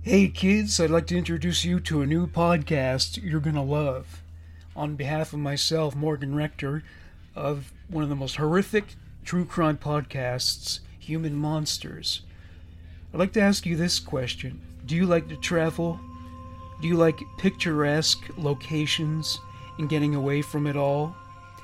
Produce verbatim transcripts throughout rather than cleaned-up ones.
Hey kids, I'd like to introduce you to a new podcast you're gonna love. On behalf of myself, Morgan Rector, of one of the most horrific true crime podcasts, Human Monsters, I'd like to ask you this question. Do you like to travel? Do you like picturesque locations and getting away from it all?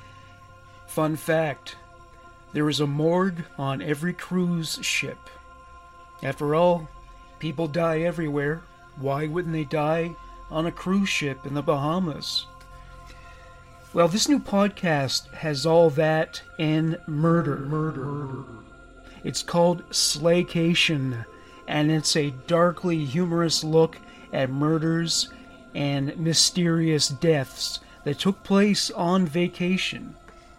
Fun fact, there is a morgue on every cruise ship. After all, people die everywhere. Why wouldn't they die on a cruise ship in the Bahamas? Well, this new podcast has all that and murder. Murder. It's called Slaycation, and it's a darkly humorous look at murders and mysterious deaths that took place on vacation.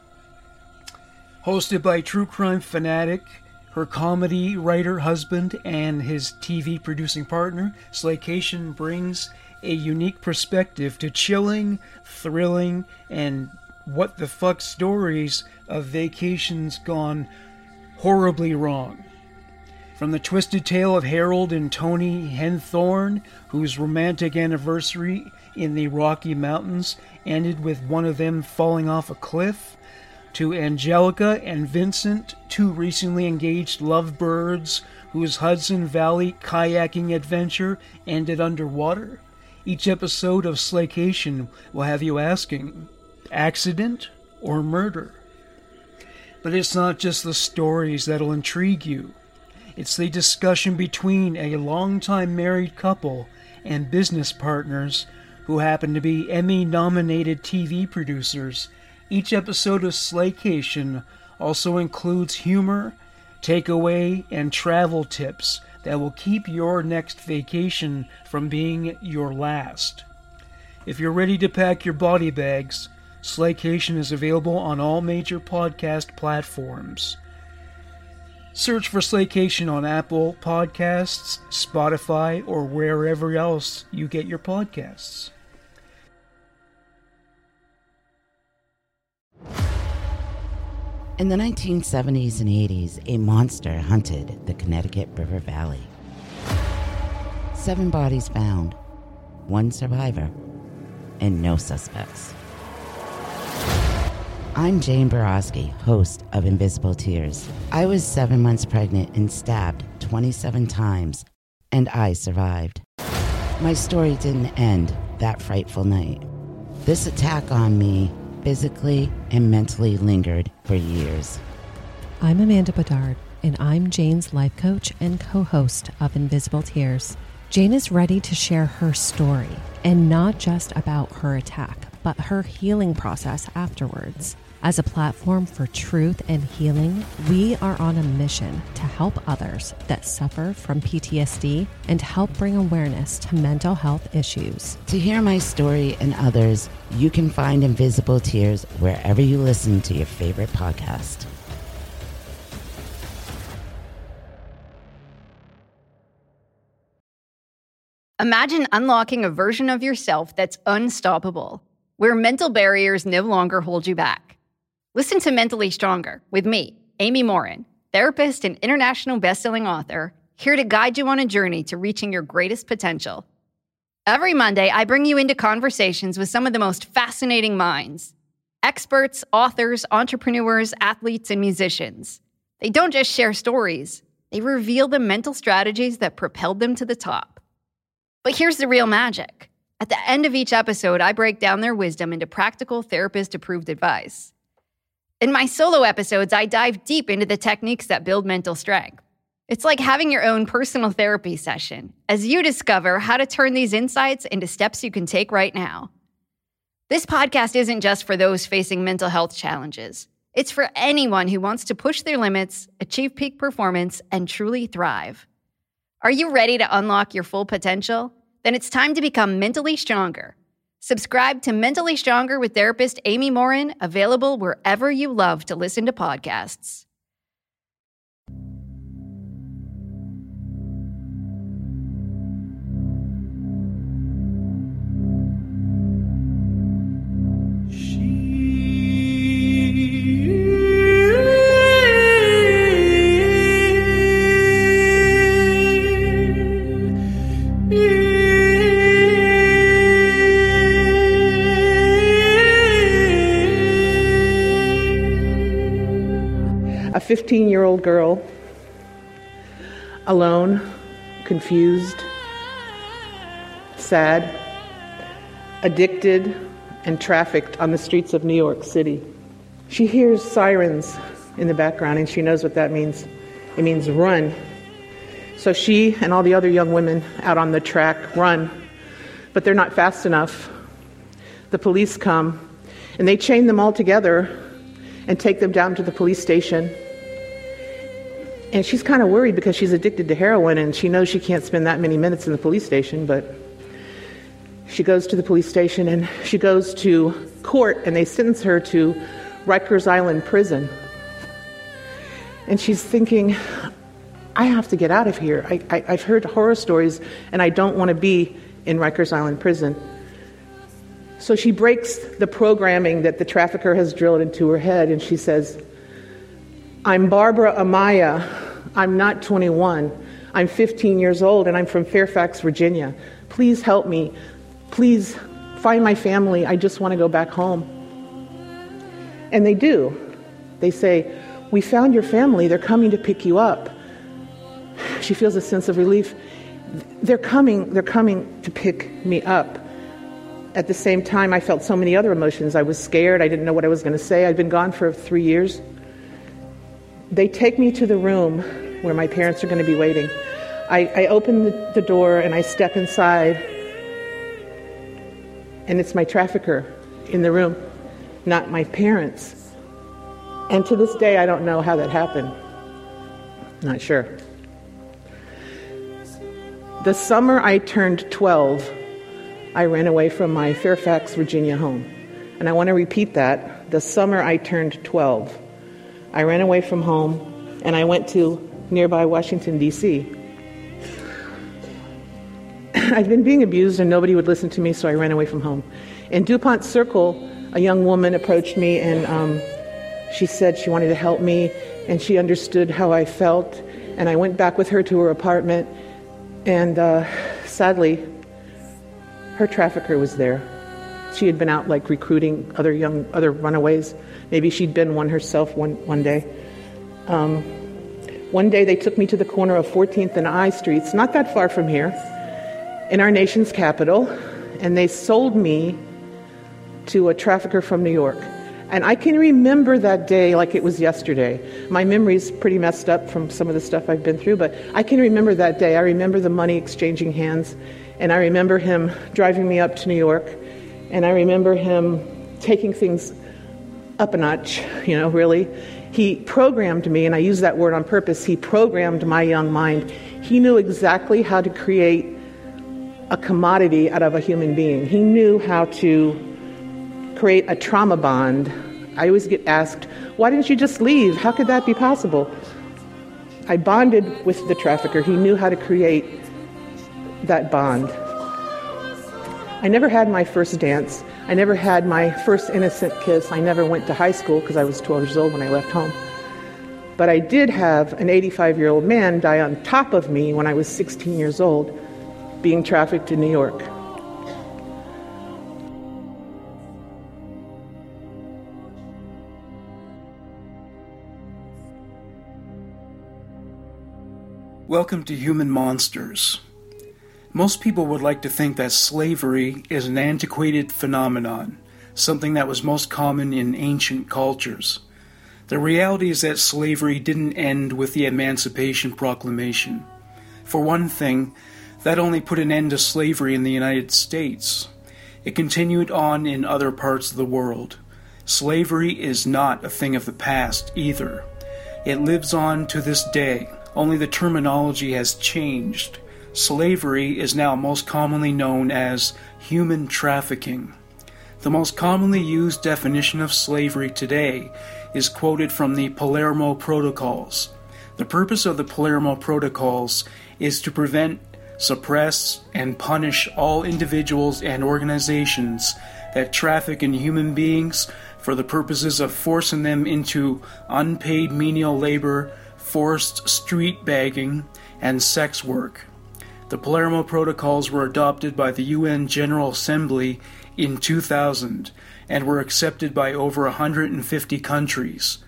Hosted by true crime fanatic, her comedy writer husband, and his T V producing partner, Slaycation brings a unique perspective to chilling, thrilling, and what the fuck stories of vacations gone horribly wrong. From the twisted tale of Harold and Tony Henthorne, whose romantic anniversary in the Rocky Mountains ended with one of them falling off a cliff, to Angelica and Vincent, two recently engaged lovebirds whose Hudson Valley kayaking adventure ended underwater. Each episode of Slaycation will have you asking, accident or murder? But it's not just the stories that'll intrigue you. It's the discussion between a longtime married couple and business partners who happen to be Emmy-nominated T V producers. Each episode of Slaycation also includes humor, takeaway, and travel tips that will keep your next vacation from being your last. If you're ready to pack your body bags, Slaycation is available on all major podcast platforms. Search for Slaycation on Apple Podcasts, Spotify, or wherever else you get your podcasts. In the nineteen seventies and eighties, a monster hunted the Connecticut River Valley. Seven bodies found, one survivor, and no suspects. I'm Jane Borowski, host of Invisible Tears. I was seven months pregnant and stabbed twenty-seven times, and I survived. My story didn't end that frightful night. This attack on me physically and mentally lingered for years. I'm Amanda Bedard, and I'm Jane's life coach and co-host of Invisible Tears. Jane is ready to share her story, and not just about her attack, but her healing process afterwards. As a platform for truth and healing, we are on a mission to help others that suffer from P T S D and help bring awareness to mental health issues. To hear my story and others, you can find Invisible Tears wherever you listen to your favorite podcast. Imagine unlocking a version of yourself that's unstoppable, where mental barriers no longer hold you back. Listen to Mentally Stronger with me, Amy Morin, therapist and international best-selling author, here to guide you on a journey to reaching your greatest potential. Every Monday, I bring you into conversations with some of the most fascinating minds. Experts, authors, entrepreneurs, athletes, and musicians. They don't just share stories. They reveal the mental strategies that propelled them to the top. But here's the real magic. At the end of each episode, I break down their wisdom into practical therapist-approved advice. In my solo episodes, I dive deep into the techniques that build mental strength. It's like having your own personal therapy session as you discover how to turn these insights into steps you can take right now. This podcast isn't just for those facing mental health challenges. It's for anyone who wants to push their limits, achieve peak performance, and truly thrive. Are you ready to unlock your full potential? Then it's time to become mentally stronger. Subscribe to Mentally Stronger with therapist Amy Morin, available wherever you love to listen to podcasts. She a fifteen-year-old girl, alone, confused, sad, addicted, and trafficked on the streets of New York City. She hears sirens in the background, and she knows what that means. It means run. So she and all the other young women out on the track run, but they're not fast enough. The police come, and they chain them all together and take them down to the police station. And she's kind of worried because she's addicted to heroin, and she knows she can't spend that many minutes in the police station, but she goes to the police station, and she goes to court, and they sentence her to Rikers Island prison. And she's thinking, I have to get out of here. I, I, I've heard horror stories, and I don't want to be in Rikers Island prison. So she breaks the programming that the trafficker has drilled into her head, and she says, I'm Barbara Amaya. I'm not twenty-one. I'm fifteen years old, and I'm from Fairfax, Virginia. Please help me. Please find my family. I just want to go back home. And they do. They say, we found your family. They're coming to pick you up. She feels a sense of relief. They're coming. They're coming to pick me up. At the same time, I felt so many other emotions. I was scared. I didn't know what I was going to say. I'd been gone for three years. They take me to the room where my parents are going to be waiting. I, I open the, the door and I step inside, and it's my trafficker in the room, not my parents. And to this day, I don't know how that happened. Not sure. The summer I turned twelve, I ran away from my Fairfax, Virginia home. And I want to repeat that. The summer I turned twelve, I ran away from home, and I went to nearby Washington, D C I'd been being abused, and nobody would listen to me, so I ran away from home. In DuPont Circle, a young woman approached me, and um, she said she wanted to help me, and she understood how I felt. And I went back with her to her apartment, and uh, sadly, her trafficker was there. She had been out like recruiting other young, other runaways. Maybe she'd been one herself one, one day. Um, one day they took me to the corner of fourteenth and I Streets, not that far from here, in our nation's capital, and they sold me to a trafficker from New York. And I can remember that day like it was yesterday. My memory's pretty messed up from some of the stuff I've been through, but I can remember that day. I remember the money exchanging hands, and I remember him driving me up to New York, and I remember him taking things up a notch, you know, really. He programmed me, and I use that word on purpose, he programmed my young mind. He knew exactly how to create a commodity out of a human being. He knew how to create a trauma bond. I always get asked, why didn't you just leave? How could that be possible? I bonded with the trafficker. He knew how to create that bond. I never had my first dance. I never had my first innocent kiss. I never went to high school because I was twelve years old when I left home. But I did have an eighty-five-year-old man die on top of me when I was sixteen years old, being trafficked in New York. Welcome to Human Monsters. Most people would like to think that slavery is an antiquated phenomenon, something that was most common in ancient cultures. The reality is that slavery didn't end with the Emancipation Proclamation. For one thing, that only put an end to slavery in the United States. It continued on in other parts of the world. Slavery is not a thing of the past either. It lives on to this day. Only the terminology has changed. Slavery is now most commonly known as human trafficking. The most commonly used definition of slavery today is quoted from the Palermo Protocols. The purpose of the Palermo Protocols is to prevent, suppress, and punish all individuals and organizations that traffic in human beings for the purposes of forcing them into unpaid menial labor, forced street begging, and sex work. The Palermo Protocols were adopted by the U N General Assembly in two thousand and were accepted by over one hundred fifty countries.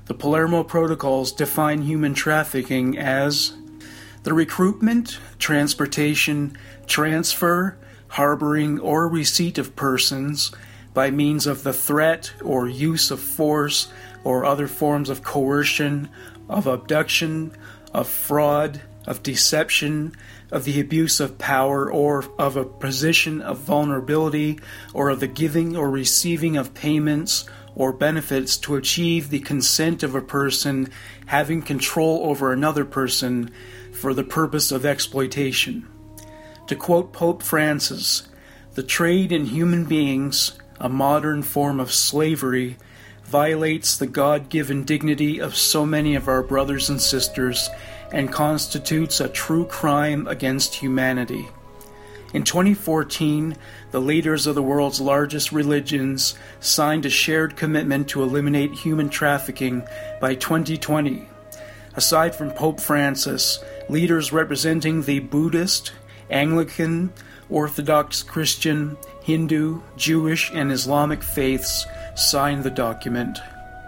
The Palermo Protocols define human trafficking as the recruitment, transportation, transfer, harboring, or receipt of persons by means of the threat or use of force or other forms of coercion, of abduction, of fraud, of deception, of the abuse of power, or of a position of vulnerability, or of the giving or receiving of payments or benefits to achieve the consent of a person having control over another person for the purpose of exploitation. To quote Pope Francis, "The trade in human beings, a modern form of slavery, violates the God-given dignity of so many of our brothers and sisters and constitutes a true crime against humanity." In twenty fourteen, the leaders of the world's largest religions signed a shared commitment to eliminate human trafficking by twenty twenty. Aside from Pope Francis, leaders representing the Buddhist, Anglican, Orthodox Christian, Hindu, Jewish, and Islamic faiths signed the document.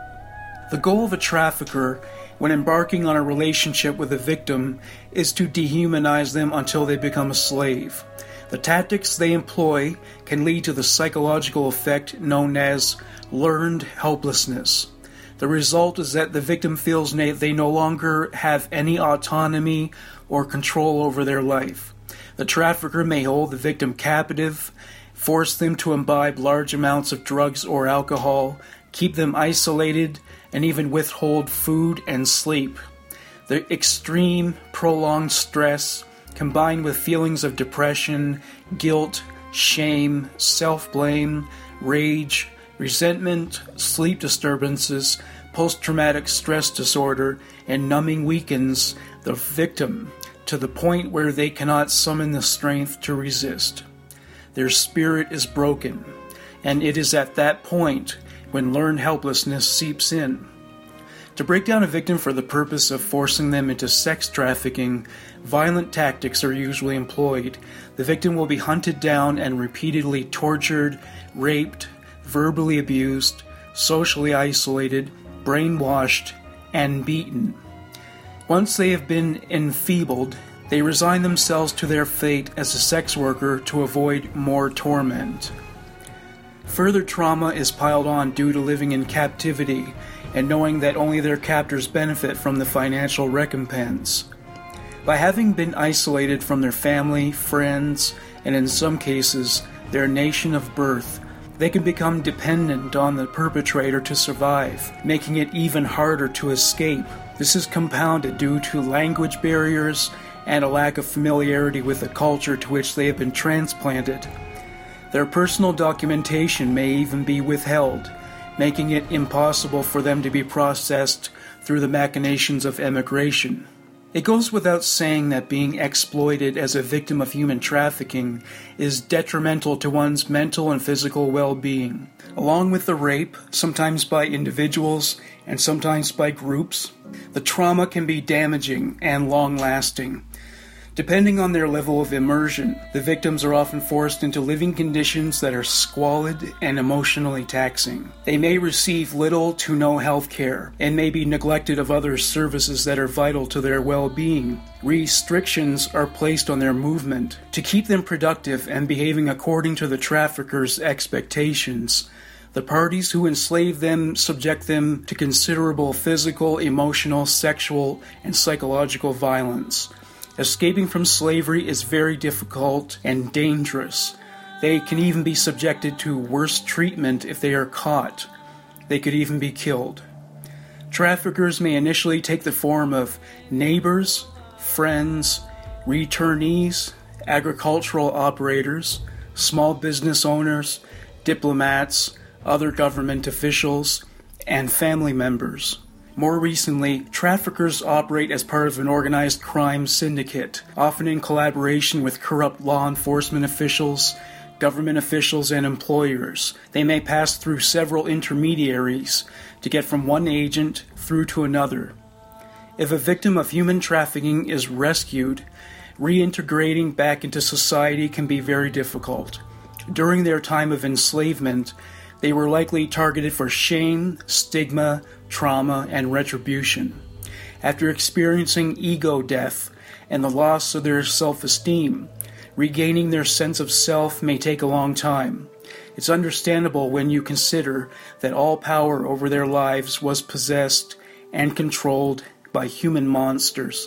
The goal of a trafficker when embarking on a relationship with a victim is to dehumanize them until they become a slave. The tactics they employ can lead to the psychological effect known as learned helplessness. The result is that the victim feels they no longer have any autonomy or control over their life. The trafficker may hold the victim captive, force them to imbibe large amounts of drugs or alcohol, keep them isolated, and even withhold food and sleep. The extreme, prolonged stress, combined with feelings of depression, guilt, shame, self-blame, rage, resentment, sleep disturbances, post-traumatic stress disorder, and numbing weakens the victim to the point where they cannot summon the strength to resist. Their spirit is broken, and it is at that point when learned helplessness seeps in. To break down a victim for the purpose of forcing them into sex trafficking, violent tactics are usually employed. The victim will be hunted down and repeatedly tortured, raped, verbally abused, socially isolated, brainwashed, and beaten. Once they have been enfeebled, they resign themselves to their fate as a sex worker to avoid more torment. Further trauma is piled on due to living in captivity and knowing that only their captors benefit from the financial recompense. By having been isolated from their family, friends, and in some cases, their nation of birth, they can become dependent on the perpetrator to survive, making it even harder to escape. This is compounded due to language barriers and a lack of familiarity with the culture to which they have been transplanted. Their personal documentation may even be withheld, making it impossible for them to be processed through the machinations of emigration. It goes without saying that being exploited as a victim of human trafficking is detrimental to one's mental and physical well-being. Along with the rape, sometimes by individuals and sometimes by groups, the trauma can be damaging and long-lasting. Depending on their level of immersion, the victims are often forced into living conditions that are squalid and emotionally taxing. They may receive little to no health care and may be neglected of other services that are vital to their well-being. Restrictions are placed on their movement to keep them productive and behaving according to the traffickers' expectations. The parties who enslave them subject them to considerable physical, emotional, sexual, and psychological violence. Escaping from slavery is very difficult and dangerous. They can even be subjected to worse treatment if they are caught. They could even be killed. Traffickers may initially take the form of neighbors, friends, returnees, agricultural operators, small business owners, diplomats, other government officials, and family members. More recently, traffickers operate as part of an organized crime syndicate, often in collaboration with corrupt law enforcement officials, government officials, and employers. They may pass through several intermediaries to get from one agent through to another. If a victim of human trafficking is rescued, reintegrating back into society can be very difficult. During their time of enslavement, they were likely targeted for shame, stigma, trauma, and retribution. After experiencing ego death and the loss of their self-esteem, regaining their sense of self may take a long time. It's understandable when you consider that all power over their lives was possessed and controlled by human monsters.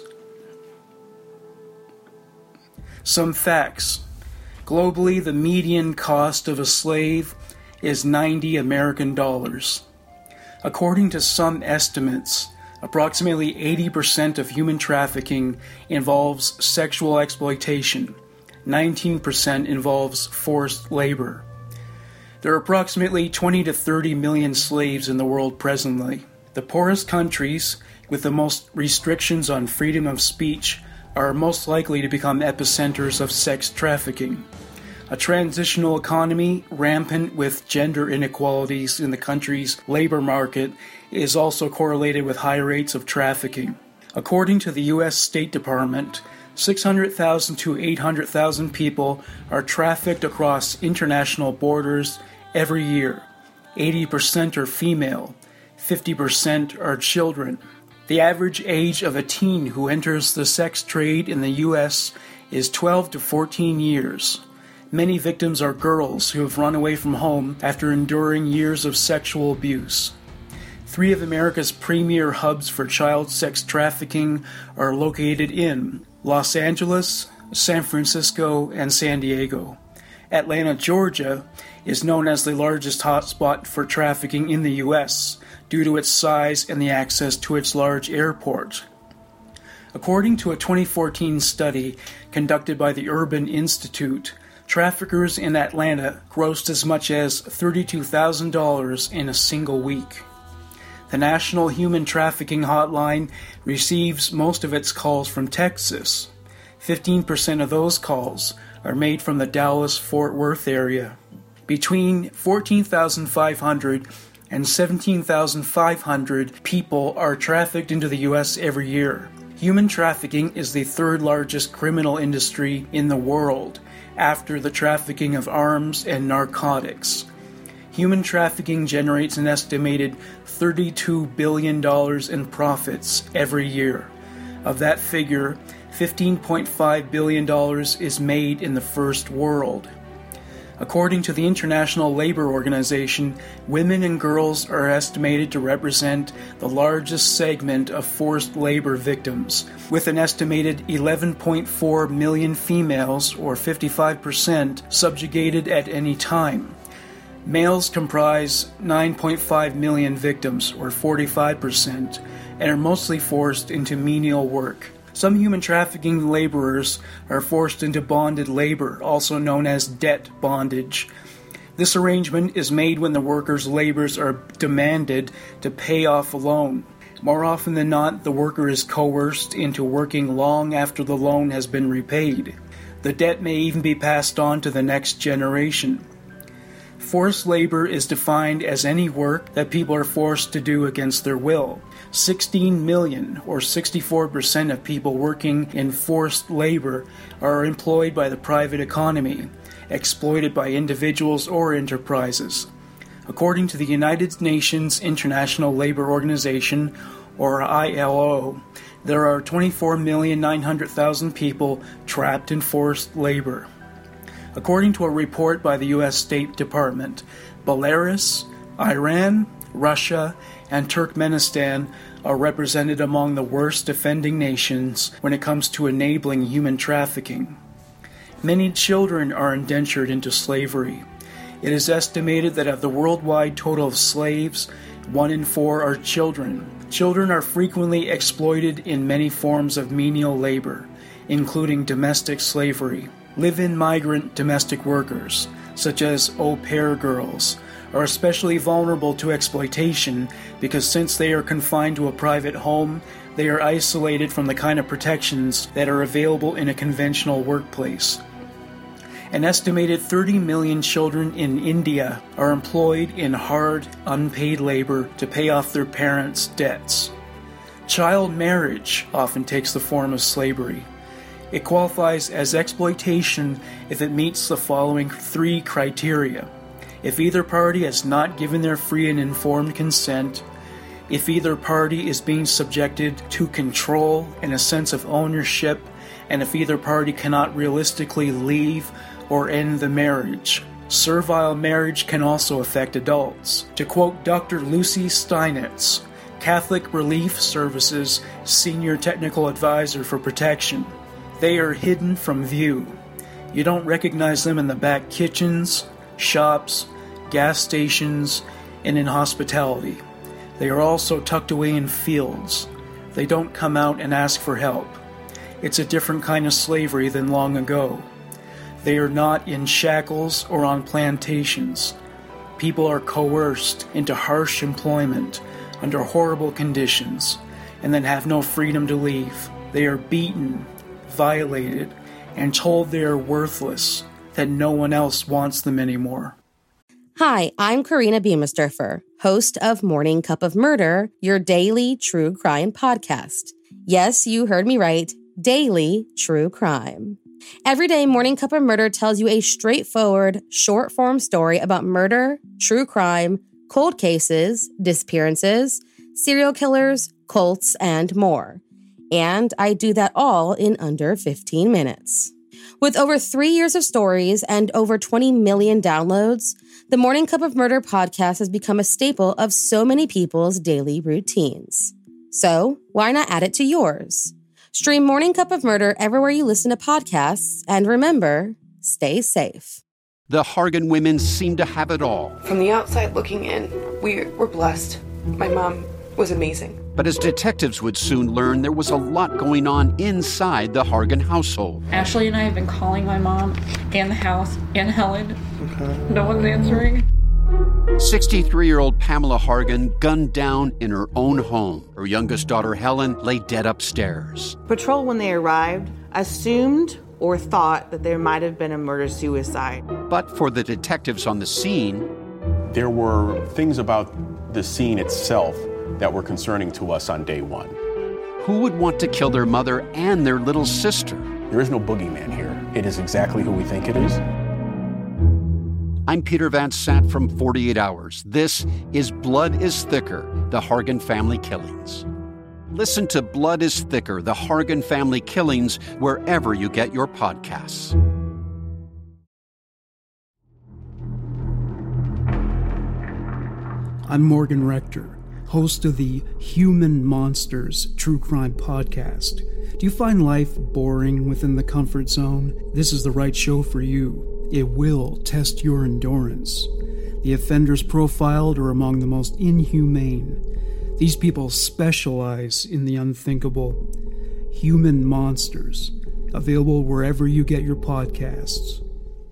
Some facts. Globally, the median cost of a slave is ninety American dollars. According to some estimates, approximately eighty percent of human trafficking involves sexual exploitation. nineteen percent involves forced labor. There are approximately twenty to thirty million slaves in the world presently. The poorest countries, with the most restrictions on freedom of speech, are most likely to become epicenters of sex trafficking. A transitional economy rampant with gender inequalities in the country's labor market is also correlated with high rates of trafficking. According to the U S State Department, six hundred thousand to eight hundred thousand people are trafficked across international borders every year. eighty percent are female, fifty percent are children. The average age of a teen who enters the sex trade in the U S is twelve to fourteen years. Many victims are girls who have run away from home after enduring years of sexual abuse. Three of America's premier hubs for child sex trafficking are located in Los Angeles, San Francisco, and San Diego. Atlanta, Georgia, is known as the largest hotspot for trafficking in the U S due to its size and the access to its large airport. According to a twenty fourteen study conducted by the Urban Institute, traffickers in Atlanta grossed as much as thirty-two thousand dollars in a single week. The National Human Trafficking Hotline receives most of its calls from Texas. fifteen percent of those calls are made from the Dallas-Fort Worth area. Between fourteen thousand five hundred and seventeen thousand five hundred people are trafficked into the U S every year. Human trafficking is the third largest criminal industry in the world, after the trafficking of arms and narcotics. Human trafficking generates an estimated thirty-two billion dollars in profits every year. Of that figure, fifteen point five billion dollars is made in the first world. According to the International Labor Organization, women and girls are estimated to represent the largest segment of forced labor victims, with an estimated eleven point four million females, or fifty-five percent, subjugated at any time. Males comprise nine point five million victims, or forty-five percent, and are mostly forced into menial work. Some human trafficking laborers are forced into bonded labor, also known as debt bondage. This arrangement is made when the worker's labors are demanded to pay off a loan. More often than not, the worker is coerced into working long after the loan has been repaid. The debt may even be passed on to the next generation. Forced labor is defined as any work that people are forced to do against their will. sixteen million, or sixty-four percent of people working in forced labor, are employed by the private economy, exploited by individuals or enterprises. According to the United Nations International Labor Organization, or I L O, there are twenty-four million nine hundred thousand people trapped in forced labor. According to a report by the U S State Department, Belarus, Iran, Russia, and Turkmenistan are represented among the worst offending nations when it comes to enabling human trafficking. Many children are indentured into slavery. It is estimated that of the worldwide total of slaves, one in four are children. Children are frequently exploited in many forms of menial labor, including domestic slavery. Live-in migrant domestic workers, such as au pair girls, are especially vulnerable to exploitation because since they are confined to a private home, they are isolated from the kind of protections that are available in a conventional workplace. An estimated thirty million children in India are employed in hard, unpaid labor to pay off their parents' debts. Child marriage often takes the form of slavery. It qualifies as exploitation if it meets the following three criteria. If either party has not given their free and informed consent, If either party is being subjected to control and a sense of ownership, and if either party cannot realistically leave or end the marriage. Servile marriage can also affect adults. To quote Doctor Lucy Steinitz, Catholic Relief Services Senior Technical Advisor for Protection, they are hidden from view. You don't recognize them in the back kitchens, shops, gas stations, and in hospitality. They are also tucked away in fields. They don't come out and ask for help. It's a different kind of slavery than long ago. They are not in shackles or on plantations. People are coerced into harsh employment under horrible conditions and then have no freedom to leave. They are beaten, violated, and told they are worthless, that no one else wants them anymore. Hi, I'm Karina Beamisturfer, host of Morning Cup of Murder, your daily true crime podcast. Yes, you heard me right, daily true crime. Every day, Morning Cup of Murder tells you a straightforward, short-form story about murder, true crime, cold cases, disappearances, serial killers, cults, and more. And I do that all in under fifteen minutes. With over three years of stories and over twenty million downloads, the Morning Cup of Murder podcast has become a staple of so many people's daily routines. So, why not add it to yours? Stream Morning Cup of Murder everywhere you listen to podcasts, and remember, stay safe. The Hargan women seem to have it all. From the outside looking in, we were blessed. My mom was amazing. But as detectives would soon learn, there was a lot going on inside the Hargan household. Ashley and I have been calling my mom and the house and Helen. Okay. No one's answering. sixty-three-year-old Pamela Hargan gunned down in her own home. Her youngest daughter, Helen, lay dead upstairs. Patrol, when they arrived, assumed or thought that there might have been a murder-suicide. But for the detectives on the scene, there were things about the scene itself that were concerning to us on day one. Who would want to kill their mother and their little sister? There is no boogeyman here. It is exactly who we think it is. I'm Peter Van Sant from forty-eight hours. This is Blood is Thicker, the Hargan Family Killings. Listen to Blood is Thicker, the Hargan Family Killings, wherever you get your podcasts. I'm Morgan Rector, host of the Human Monsters True Crime Podcast. Do you find life boring within the comfort zone? This is the right show for you. It will test your endurance. The offenders profiled are among the most inhumane. These people specialize in the unthinkable. Human Monsters, available wherever you get your podcasts.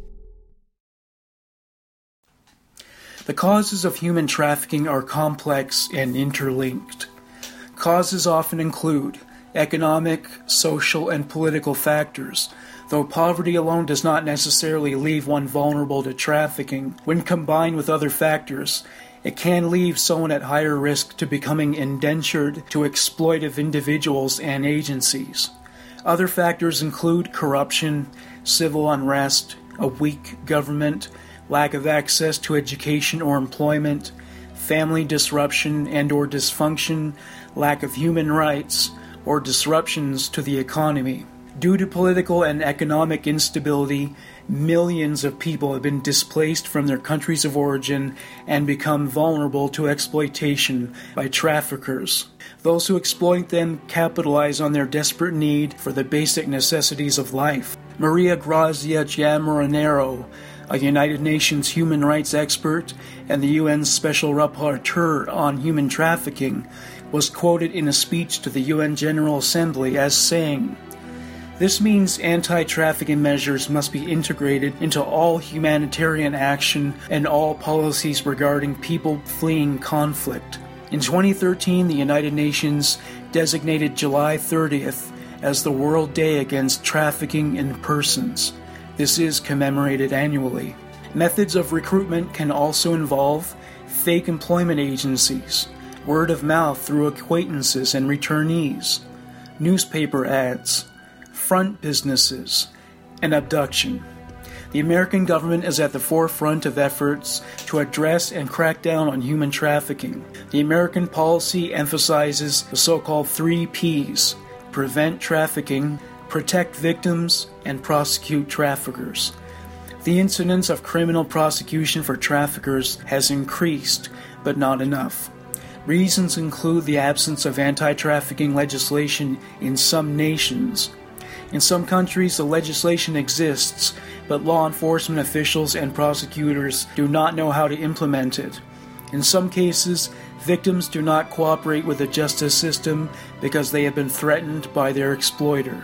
The causes of human trafficking are complex and interlinked. Causes often include economic, social, and political factors, though poverty alone does not necessarily leave one vulnerable to trafficking. When combined with other factors, it can leave someone at higher risk to becoming indentured to exploitive individuals and agencies. Other factors include corruption, civil unrest, a weak government, lack of access to education or employment, family disruption and or dysfunction, lack of human rights, or disruptions to the economy. Due to political and economic instability, millions of people have been displaced from their countries of origin and become vulnerable to exploitation by traffickers. Those who exploit them capitalize on their desperate need for the basic necessities of life. Maria Grazia Giammarinero, a United Nations human rights expert and the U N's Special Rapporteur on Human Trafficking, was quoted in a speech to the U N General Assembly as saying, "This means anti-trafficking measures must be integrated into all humanitarian action and all policies regarding people fleeing conflict." In twenty thirteen, the United Nations designated July thirtieth as the World Day Against Trafficking in Persons. This is commemorated annually. Methods of recruitment can also involve fake employment agencies, word of mouth through acquaintances and returnees, newspaper ads, front businesses, and abduction. The American government is at the forefront of efforts to address and crack down on human trafficking. The American policy emphasizes the so-called three P's: prevent trafficking, protect victims, and prosecute traffickers. The incidence of criminal prosecution for traffickers has increased, but not enough. Reasons include the absence of anti-trafficking legislation in some nations. In some countries, the legislation exists, but law enforcement officials and prosecutors do not know how to implement it. In some cases, victims do not cooperate with the justice system because they have been threatened by their exploiter.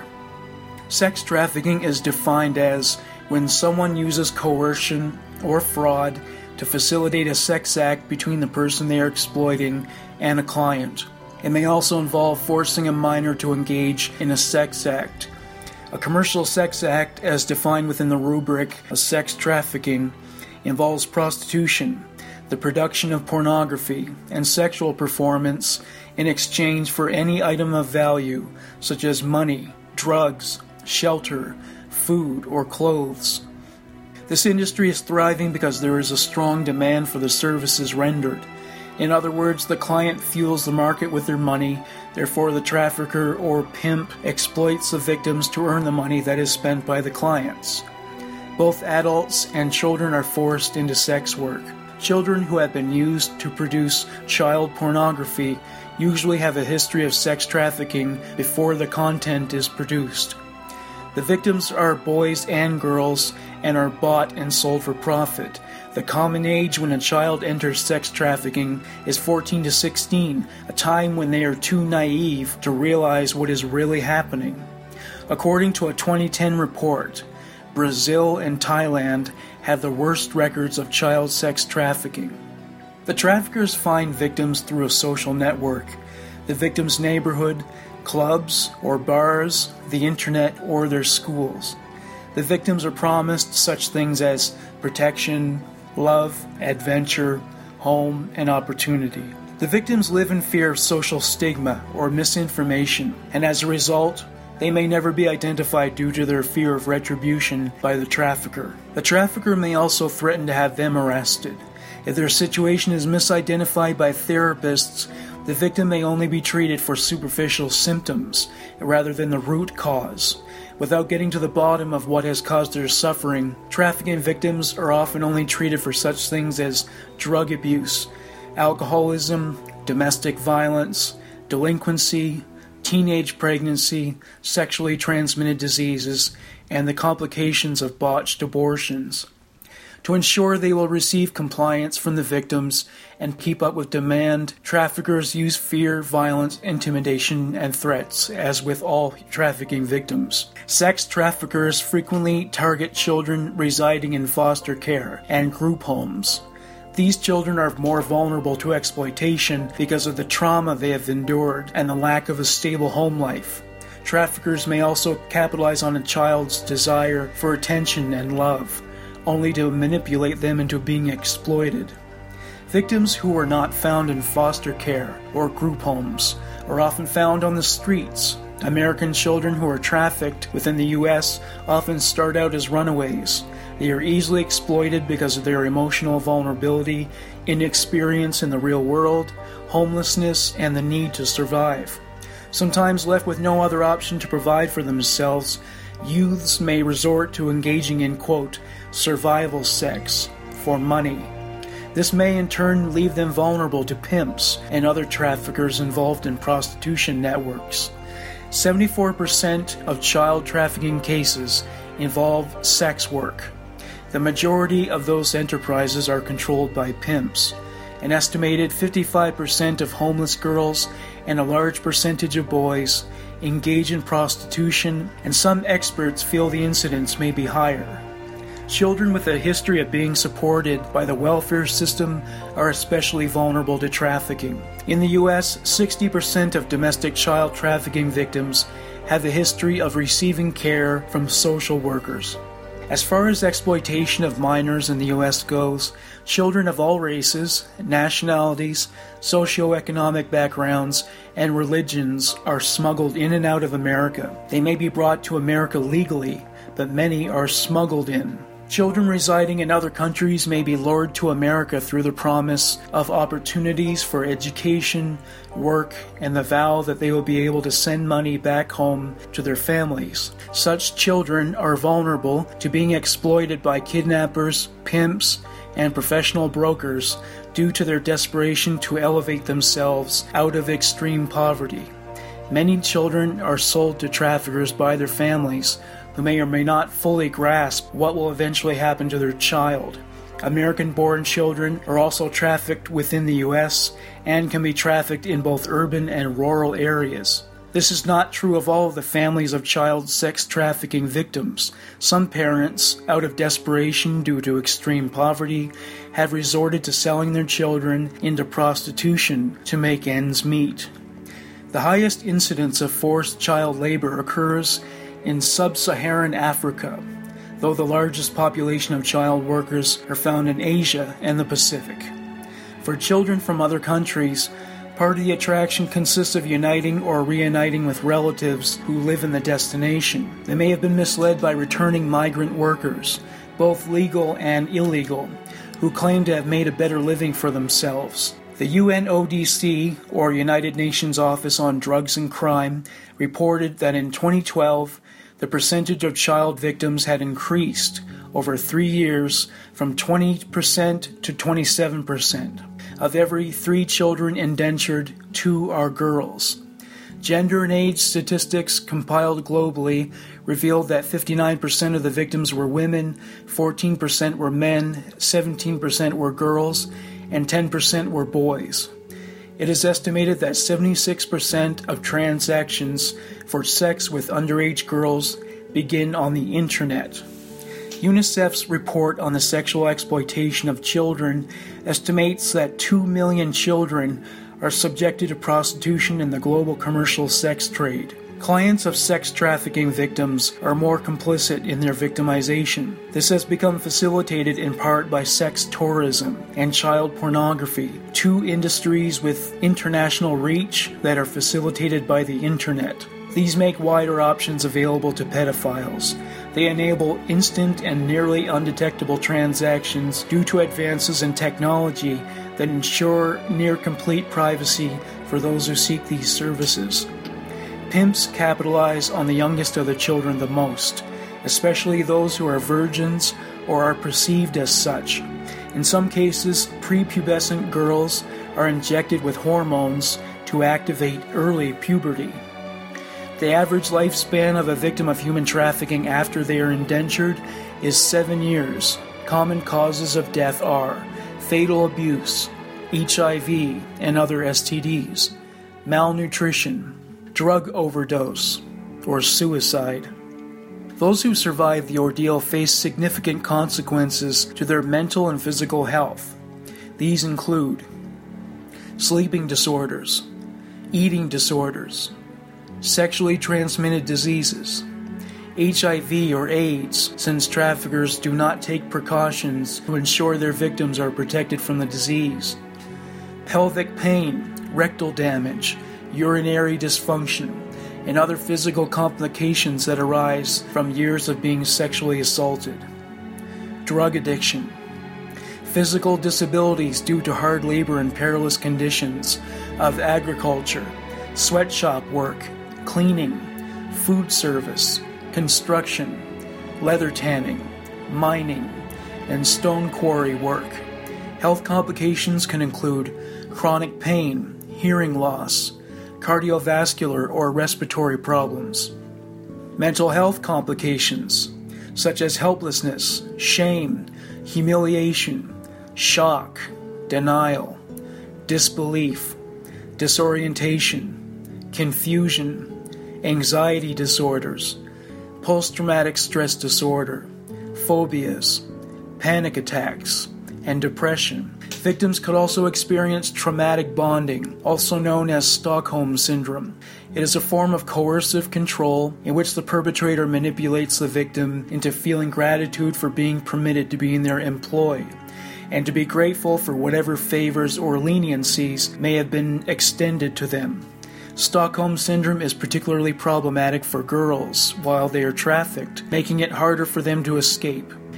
Sex trafficking is defined as when someone uses coercion or fraud to facilitate a sex act between the person they are exploiting and a client. It may also involve forcing a minor to engage in a sex act. A commercial sex act, as defined within the rubric of sex trafficking, involves prostitution, the production of pornography, and sexual performance in exchange for any item of value, such as money, drugs, shelter, food, or clothes. This industry is thriving because there is a strong demand for the services rendered. In other words, the client fuels the market with their money, therefore the trafficker or pimp exploits the victims to earn the money that is spent by the clients. Both adults and children are forced into sex work. Children who have been used to produce child pornography usually have a history of sex trafficking before the content is produced. The victims are boys and girls and are bought and sold for profit. The common age when a child enters sex trafficking is fourteen to sixteen, a time when they are too naive to realize what is really happening. According to a twenty ten report, Brazil and Thailand have the worst records of child sex trafficking. The traffickers find victims through a social network, the victim's neighborhood, clubs or bars, the internet, or their schools. The victims are promised such things as protection, love, adventure, home, and opportunity. The victims live in fear of social stigma or misinformation, and as a result, they may never be identified due to their fear of retribution by the trafficker. The trafficker may also threaten to have them arrested. If their situation is misidentified by therapists, the victim may only be treated for superficial symptoms rather than the root cause. Without getting to the bottom of what has caused their suffering, trafficking victims are often only treated for such things as drug abuse, alcoholism, domestic violence, delinquency, teenage pregnancy, sexually transmitted diseases, and the complications of botched abortions. To ensure they will receive compliance from the victims and keep up with demand, traffickers use fear, violence, intimidation, and threats, as with all trafficking victims. Sex traffickers frequently target children residing in foster care and group homes. These children are more vulnerable to exploitation because of the trauma they have endured and the lack of a stable home life. Traffickers may also capitalize on a child's desire for attention and love, only to manipulate them into being exploited. Victims who are not found in foster care or group homes are often found on the streets. American children who are trafficked within the U S often start out as runaways. They are easily exploited because of their emotional vulnerability, inexperience in the real world, homelessness, and the need to survive. Sometimes left with no other option to provide for themselves, youths may resort to engaging in, quote, survival sex for money. This may in turn leave them vulnerable to pimps and other traffickers involved in prostitution networks. seventy-four percent of child trafficking cases involve sex work. The majority of those enterprises are controlled by pimps. An estimated fifty-five percent of homeless girls and a large percentage of boys engage in prostitution, and some experts feel the incidence may be higher. Children with a history of being supported by the welfare system are especially vulnerable to trafficking. In the U S, sixty percent of domestic child trafficking victims have a history of receiving care from social workers. As far as exploitation of minors in the U S goes, children of all races, nationalities, socioeconomic backgrounds, and religions are smuggled in and out of America. They may be brought to America legally, but many are smuggled in. Children residing in other countries may be lured to America through the promise of opportunities for education, work, and the vow that they will be able to send money back home to their families. Such children are vulnerable to being exploited by kidnappers, pimps, and professional brokers due to their desperation to elevate themselves out of extreme poverty. Many children are sold to traffickers by their families, who may or may not fully grasp what will eventually happen to their child. American-born children are also trafficked within the U S and can be trafficked in both urban and rural areas. This is not true of all of the families of child sex trafficking victims. Some parents, out of desperation due to extreme poverty, have resorted to selling their children into prostitution to make ends meet. The highest incidence of forced child labor occurs in sub-Saharan Africa, though the largest population of child workers are found in Asia and the Pacific. For children from other countries, part of the attraction consists of uniting or reuniting with relatives who live in the destination. They may have been misled by returning migrant workers, both legal and illegal, who claim to have made a better living for themselves. The U N O D C, or United Nations Office on Drugs and Crime, reported that in twenty twelve, the percentage of child victims had increased over three years from twenty percent to twenty-seven percent. Of every three children indentured, two are girls. Gender and age statistics compiled globally revealed that fifty-nine percent of the victims were women, fourteen percent were men, seventeen percent were girls, and ten percent were boys. It is estimated that seventy-six percent of transactions for sex with underage girls begin on the internet. UNICEF's report on the sexual exploitation of children estimates that two million children are subjected to prostitution in the global commercial sex trade. Clients of sex trafficking victims are more complicit in their victimization. This has become facilitated in part by sex tourism and child pornography, two industries with international reach that are facilitated by the internet. These make wider options available to pedophiles. They enable instant and nearly undetectable transactions due to advances in technology that ensure near complete privacy for those who seek these services. Pimps capitalize on the youngest of the children the most, especially those who are virgins or are perceived as such. In some cases, prepubescent girls are injected with hormones to activate early puberty. The average lifespan of a victim of human trafficking after they are indentured is seven years. Common causes of death are fatal abuse, H I V and other S T Ds, malnutrition, drug overdose, or suicide. Those who survive the ordeal face significant consequences to their mental and physical health. These include sleeping disorders, eating disorders, sexually transmitted diseases, H I V or AIDS, since traffickers do not take precautions to ensure their victims are protected from the disease, pelvic pain, rectal damage, urinary dysfunction, and other physical complications that arise from years of being sexually assaulted. Drug addiction, physical disabilities due to hard labor and perilous conditions of agriculture, sweatshop work, cleaning, food service, construction, leather tanning, mining, and stone quarry work. Health complications can include chronic pain, hearing loss, cardiovascular or respiratory problems. Mental health complications, such as helplessness, shame, humiliation, shock, denial, disbelief, disorientation, confusion, anxiety disorders, post-traumatic stress disorder, phobias, panic attacks, and depression. Victims could also experience traumatic bonding, also known as Stockholm Syndrome. It is a form of coercive control in which the perpetrator manipulates the victim into feeling gratitude for being permitted to be in their employ, and to be grateful for whatever favors or leniencies may have been extended to them. Stockholm Syndrome is particularly problematic for girls while they are trafficked, making it harder for them to escape.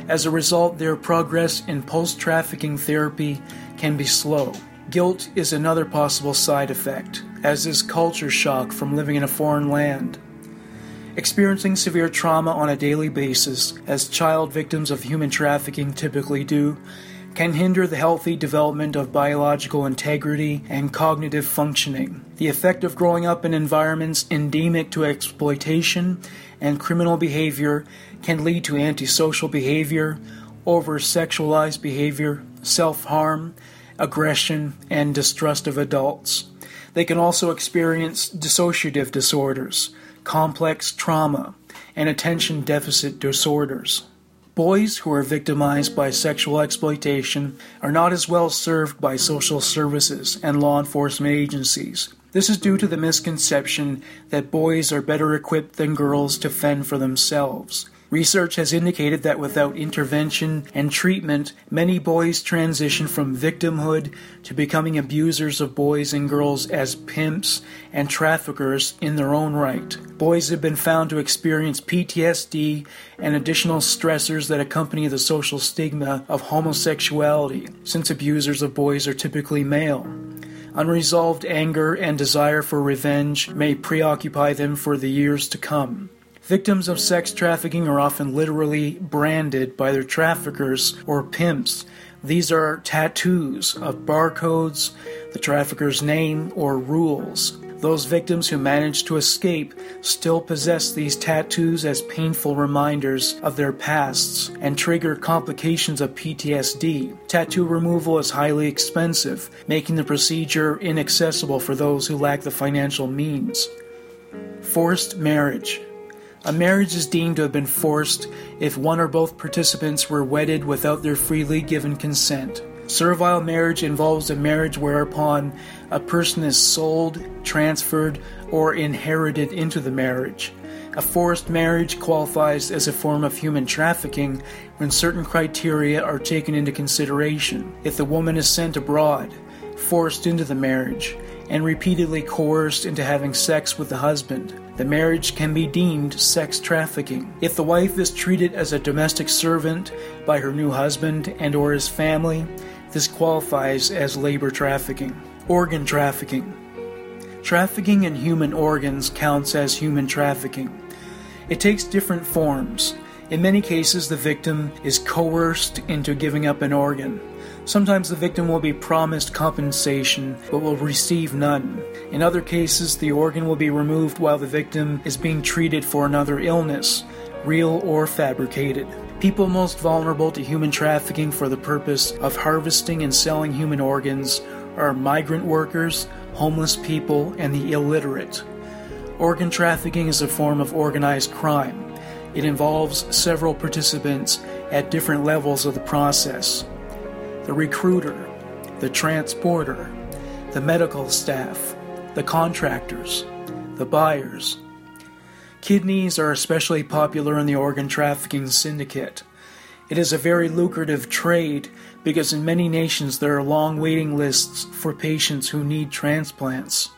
As a result, their progress in post-trafficking therapy can be slow. Guilt is another possible side effect, as is culture shock from living in a foreign land. Experiencing severe trauma on a daily basis, as child victims of human trafficking typically do, can hinder the healthy development of biological integrity and cognitive functioning. The effect of growing up in environments endemic to exploitation and criminal behavior can lead to antisocial behavior, over-sexualized behavior, self-harm, aggression, and distrust of adults. They can also experience dissociative disorders, complex trauma, and attention deficit disorders. Boys who are victimized by sexual exploitation are not as well served by social services and law enforcement agencies. This is due to the misconception that boys are better equipped than girls to fend for themselves. Research has indicated that without intervention and treatment, many boys transition from victimhood to becoming abusers of boys and girls as pimps and traffickers in their own right. Boys have been found to experience P T S D and additional stressors that accompany the social stigma of homosexuality, since abusers of boys are typically male. Unresolved anger and desire for revenge may preoccupy them for the years to come. Victims of sex trafficking are often literally branded by their traffickers or pimps. These are tattoos of barcodes, the trafficker's name, or rules. Those victims who manage to escape still possess these tattoos as painful reminders of their pasts and trigger complications of P T S D. Tattoo removal is highly expensive, making the procedure inaccessible for those who lack the financial means. Forced marriage. A marriage is deemed to have been forced if one or both participants were wedded without their freely given consent. Servile marriage involves a marriage whereupon a person is sold, transferred, or inherited into the marriage. A forced marriage qualifies as a form of human trafficking when certain criteria are taken into consideration. If the woman is sent abroad, forced into the marriage, and repeatedly coerced into having sex with the husband, the marriage can be deemed sex trafficking. If the wife is treated as a domestic servant by her new husband and or his family, this qualifies as labor trafficking. Organ trafficking. Trafficking in human organs counts as human trafficking. It takes different forms. In many cases, the victim is coerced into giving up an organ. Sometimes the victim will be promised compensation, but will receive none. In other cases, the organ will be removed while the victim is being treated for another illness, real or fabricated. People most vulnerable to human trafficking for the purpose of harvesting and selling human organs are migrant workers, homeless people, and the illiterate. Organ trafficking is a form of organized crime. It involves several participants at different levels of the process. The recruiter, the transporter, the medical staff, the contractors, the buyers. Kidneys are especially popular in the organ trafficking syndicate. It is a very lucrative trade because in many nations there are long waiting lists for patients who need transplants.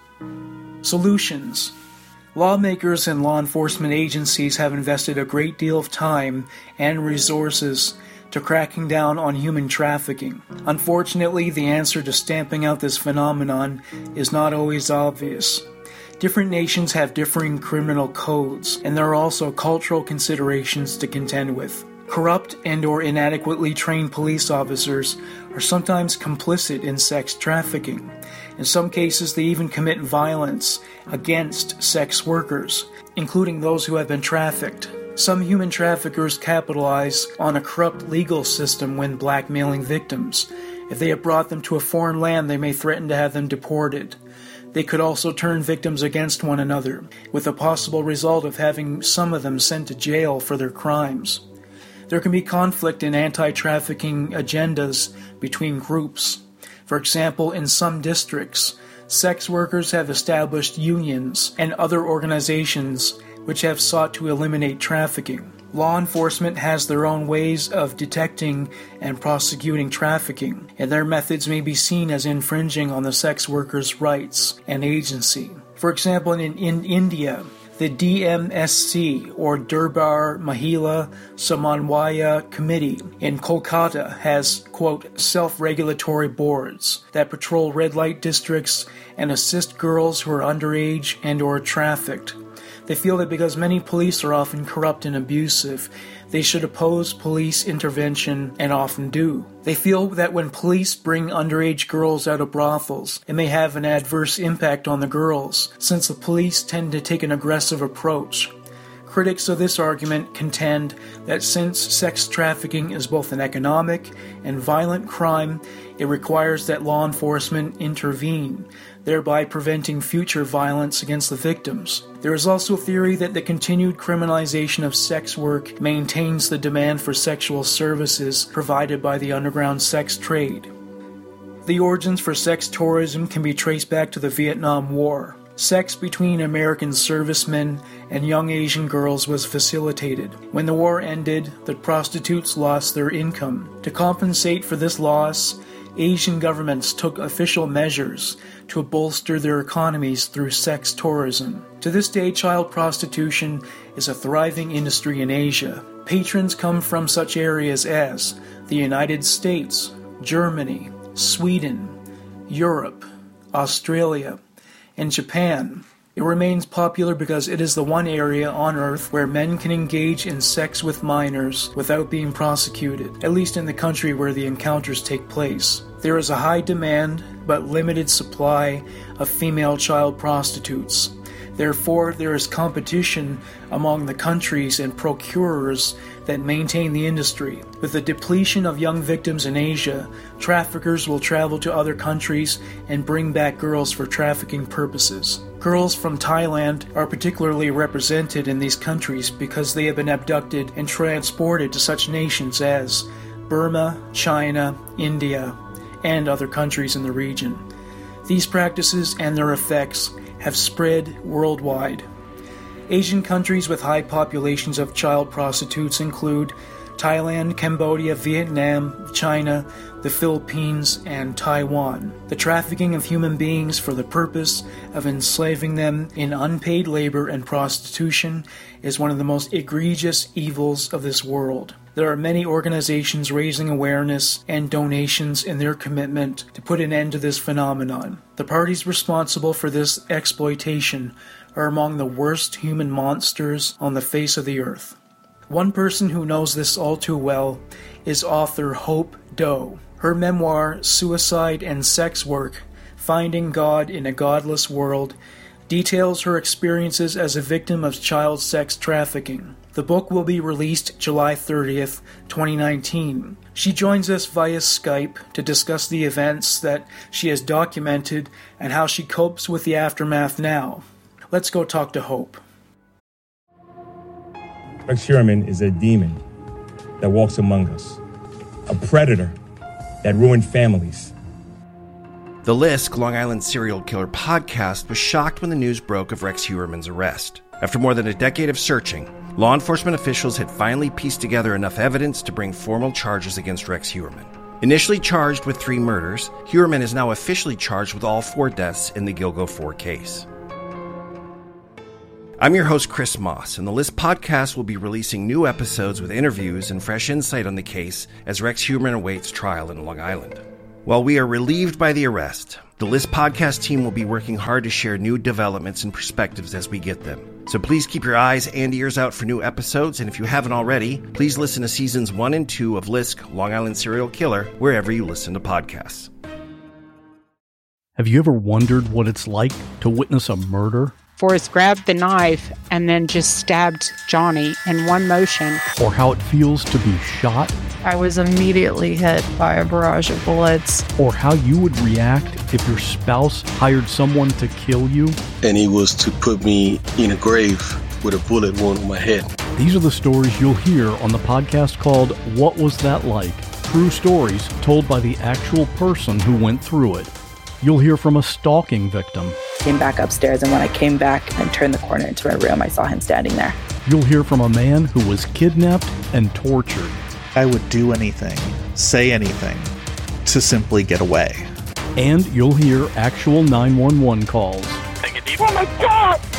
Solutions. Lawmakers and law enforcement agencies have invested a great deal of time and resources to cracking down on human trafficking. Unfortunately, the answer to stamping out this phenomenon is not always obvious. Different nations have differing criminal codes, and there are also cultural considerations to contend with. Corrupt and or inadequately trained police officers are sometimes complicit in sex trafficking. In some cases, they even commit violence against sex workers, including those who have been trafficked. Some human traffickers capitalize on a corrupt legal system when blackmailing victims. If they have brought them to a foreign land, they may threaten to have them deported. They could also turn victims against one another, with the possible result of having some of them sent to jail for their crimes. There can be conflict in anti-trafficking agendas between groups. For example, in some districts, sex workers have established unions and other organizations which have sought to eliminate trafficking. Law enforcement has their own ways of detecting and prosecuting trafficking, and their methods may be seen as infringing on the sex workers' rights and agency. For example, in, in India, The D M S C, or Durbar Mahila Samanwaya Committee in Kolkata, has, quote, self-regulatory boards that patrol red light districts and assist girls who are underage and or trafficked. They feel that because many police are often corrupt and abusive, they should oppose police intervention and often do. They feel that when police bring underage girls out of brothels, it may have an adverse impact on the girls, since the police tend to take an aggressive approach. Critics of this argument contend that since sex trafficking is both an economic and violent crime, it requires that law enforcement intervene, thereby preventing future violence against the victims. There is also a theory that the continued criminalization of sex work maintains the demand for sexual services provided by the underground sex trade. The origins for sex tourism can be traced back to the Vietnam War. Sex between American servicemen and young Asian girls was facilitated. When the war ended, the prostitutes lost their income. To compensate for this loss, Asian governments took official measures to bolster their economies through sex tourism. To this day, child prostitution is a thriving industry in Asia. Patrons come from such areas as the United States, Germany, Sweden, Europe, Australia, and Japan. It remains popular because it is the one area on Earth where men can engage in sex with minors without being prosecuted, at least in the country where the encounters take place. There is a high demand but limited supply of female child prostitutes. Therefore, there is competition among the countries and procurers that maintain the industry. With the depletion of young victims in Asia, traffickers will travel to other countries and bring back girls for trafficking purposes. Girls from Thailand are particularly represented in these countries because they have been abducted and transported to such nations as Burma, China, India, and other countries in the region. These practices and their effects have spread worldwide. Asian countries with high populations of child prostitutes include Thailand, Cambodia, Vietnam, China, the Philippines, and Taiwan. The trafficking of human beings for the purpose of enslaving them in unpaid labor and prostitution is one of the most egregious evils of this world. There are many organizations raising awareness and donations in their commitment to put an end to this phenomenon. The parties responsible for this exploitation are among the worst human monsters on the face of the earth. One person who knows this all too well is author Hope Do. Her memoir, Suicide and Sex Work: Finding God in a Godless World, details her experiences as a victim of child sex trafficking. The book will be released July thirtieth, twenty nineteen. She joins us via Skype to discuss the events that she has documented and how she copes with the aftermath now. Let's go talk to Hope. Rex Heuermann is a demon that walks among us, a predator that ruined families. The Lisk, Long Island serial killer podcast, was shocked when the news broke of Rex Heuermann's arrest. After more than a decade of searching, law enforcement officials had finally pieced together enough evidence to bring formal charges against Rex Heuermann. Initially charged with three murders, Heuermann is now officially charged with all four deaths in the Gilgo four case. I'm your host, Chris Moss, and the Lisk podcast will be releasing new episodes with interviews and fresh insight on the case as Rex Heuermann awaits trial in Long Island. While we are relieved by the arrest, the Lisk podcast team will be working hard to share new developments and perspectives as we get them. So please keep your eyes and ears out for new episodes, and if you haven't already, please listen to seasons one and two of Lisk, Long Island Serial Killer, wherever you listen to podcasts. Have you ever wondered what it's like to witness a murder? Forrest grabbed the knife and then just stabbed Johnny in one motion. Or how it feels to be shot? I was immediately hit by a barrage of bullets. Or how you would react if your spouse hired someone to kill you? And he was to put me in a grave with a bullet wound on my head. These are the stories you'll hear on the podcast called What Was That Like? True stories told by the actual person who went through it. You'll hear from a stalking victim. Came back upstairs, and when I came back and turned the corner into my room, I saw him standing there. You'll hear from a man who was kidnapped and tortured. I would do anything, say anything, to simply get away. And you'll hear actual nine one one calls. Take a deep. Oh my God! Take a deep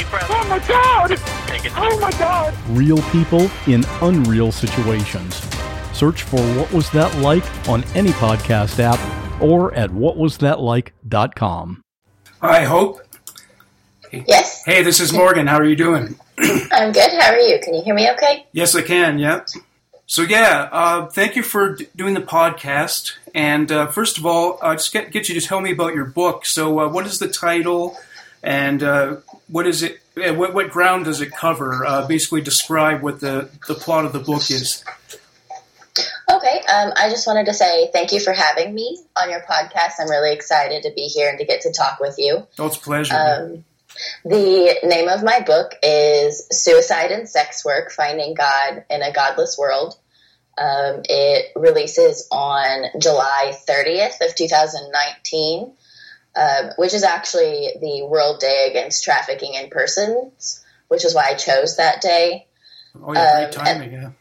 deep breath. Oh my God! Oh my God! Real people in unreal situations. Search for What Was That Like on any podcast app or at what was that like dot com. Hi, Hope. Hey. Yes? Hey, this is Morgan. How are you doing? I'm good. How are you? Can you hear me okay? Yes, I can, yeah. So, yeah, uh, thank you for d- doing the podcast. And uh, first of all, uh, just get, get you to tell me about your book. So uh, what is the title and uh, what is it? Uh, what, what ground does it cover? Uh, basically describe what the, the plot of the book is. Okay, um, I just wanted to say thank you for having me on your podcast. I'm really excited to be here and to get to talk with you. Oh, it's a pleasure. Um, the name of my book is Suicide and Sex Work, Finding God in a Godless World. Um, it releases on July thirtieth of two thousand nineteen, uh, which is actually the World Day Against Trafficking in Persons, which is why I chose that day. Oh, yeah, great um, timing, and, yeah.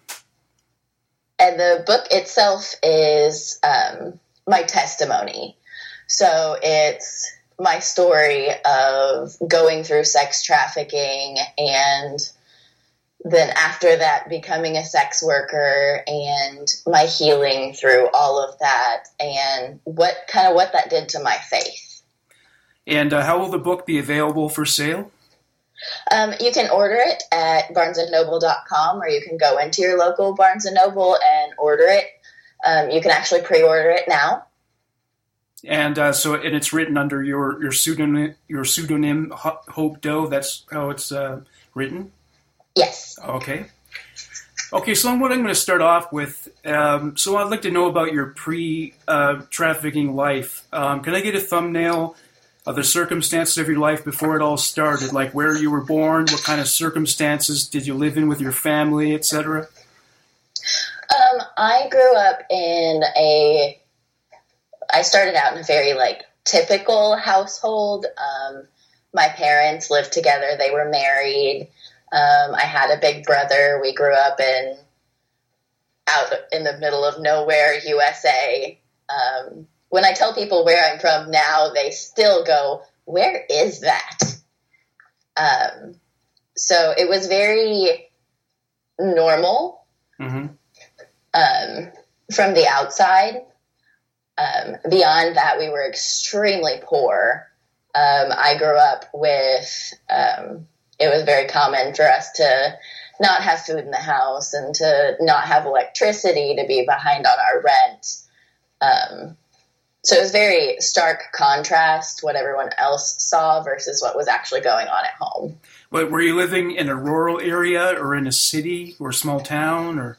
And the book itself is um, my testimony. So it's my story of going through sex trafficking and then after that becoming a sex worker and my healing through all of that and what kind of what that did to my faith. And uh, how will the book be available for sale? Um, you can order it at barnes and noble dot com or you can go into your local Barnes and Noble and order it. Um, you can actually pre-order it now. And uh, so, and it's written under your your pseudonym, your pseudonym Hope Doe. That's how it's uh, written. Yes. Okay. Okay. So, what I'm going to start off with. Um, so, I'd like to know about your pre-trafficking uh, life. Um, can I get a thumbnail of the circumstances of your life before it all started? Like where you were born, what kind of circumstances did you live in with your family, et cetera? Um, I grew up in a. I started out in a very, like, typical household. Um, my parents lived together. They were married. Um, I had a big brother. We grew up in out in the middle of nowhere, U S A. Um, when I tell people where I'm from now, they still go, where is that? Um, so it was very normal mm-hmm. um, from the outside. Um, beyond that, we were extremely poor. Um, I grew up with, um, it was very common for us to not have food in the house and to not have electricity, to be behind on our rent. Um, so it was very stark contrast, what everyone else saw versus what was actually going on at home. But were you living in a rural area or in a city or a small town or...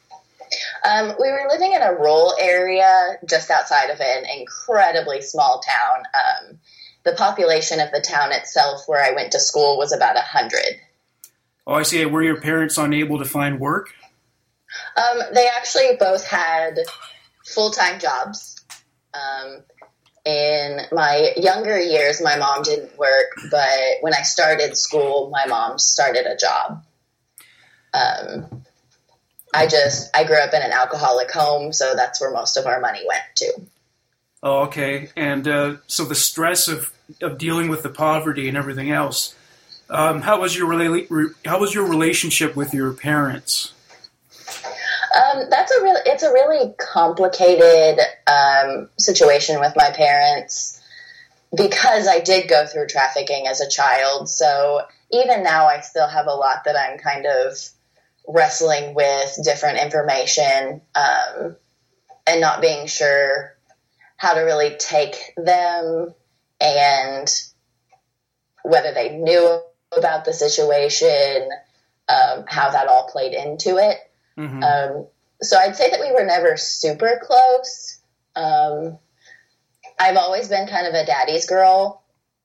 Um, we were living in a rural area just outside of an incredibly small town. Um, the population of the town itself where I went to school was about a hundred. Oh, I see. Were your parents unable to find work? Um, they actually both had full-time jobs. Um, in my younger years, my mom didn't work, but when I started school, my mom started a job. Um, I just, I grew up in an alcoholic home, so that's where most of our money went to. Oh, okay. And uh, so the stress of, of dealing with the poverty and everything else, um, how was your rela- how was your relationship with your parents? Um, that's a really, it's a really complicated um, situation with my parents because I did go through trafficking as a child. So even now I still have a lot that I'm kind of wrestling with, different information, um, and not being sure how to really take them and whether they knew about the situation, um, how that all played into it. Mm-hmm. Um, so I'd say that we were never super close. Um, I've always been kind of a daddy's girl,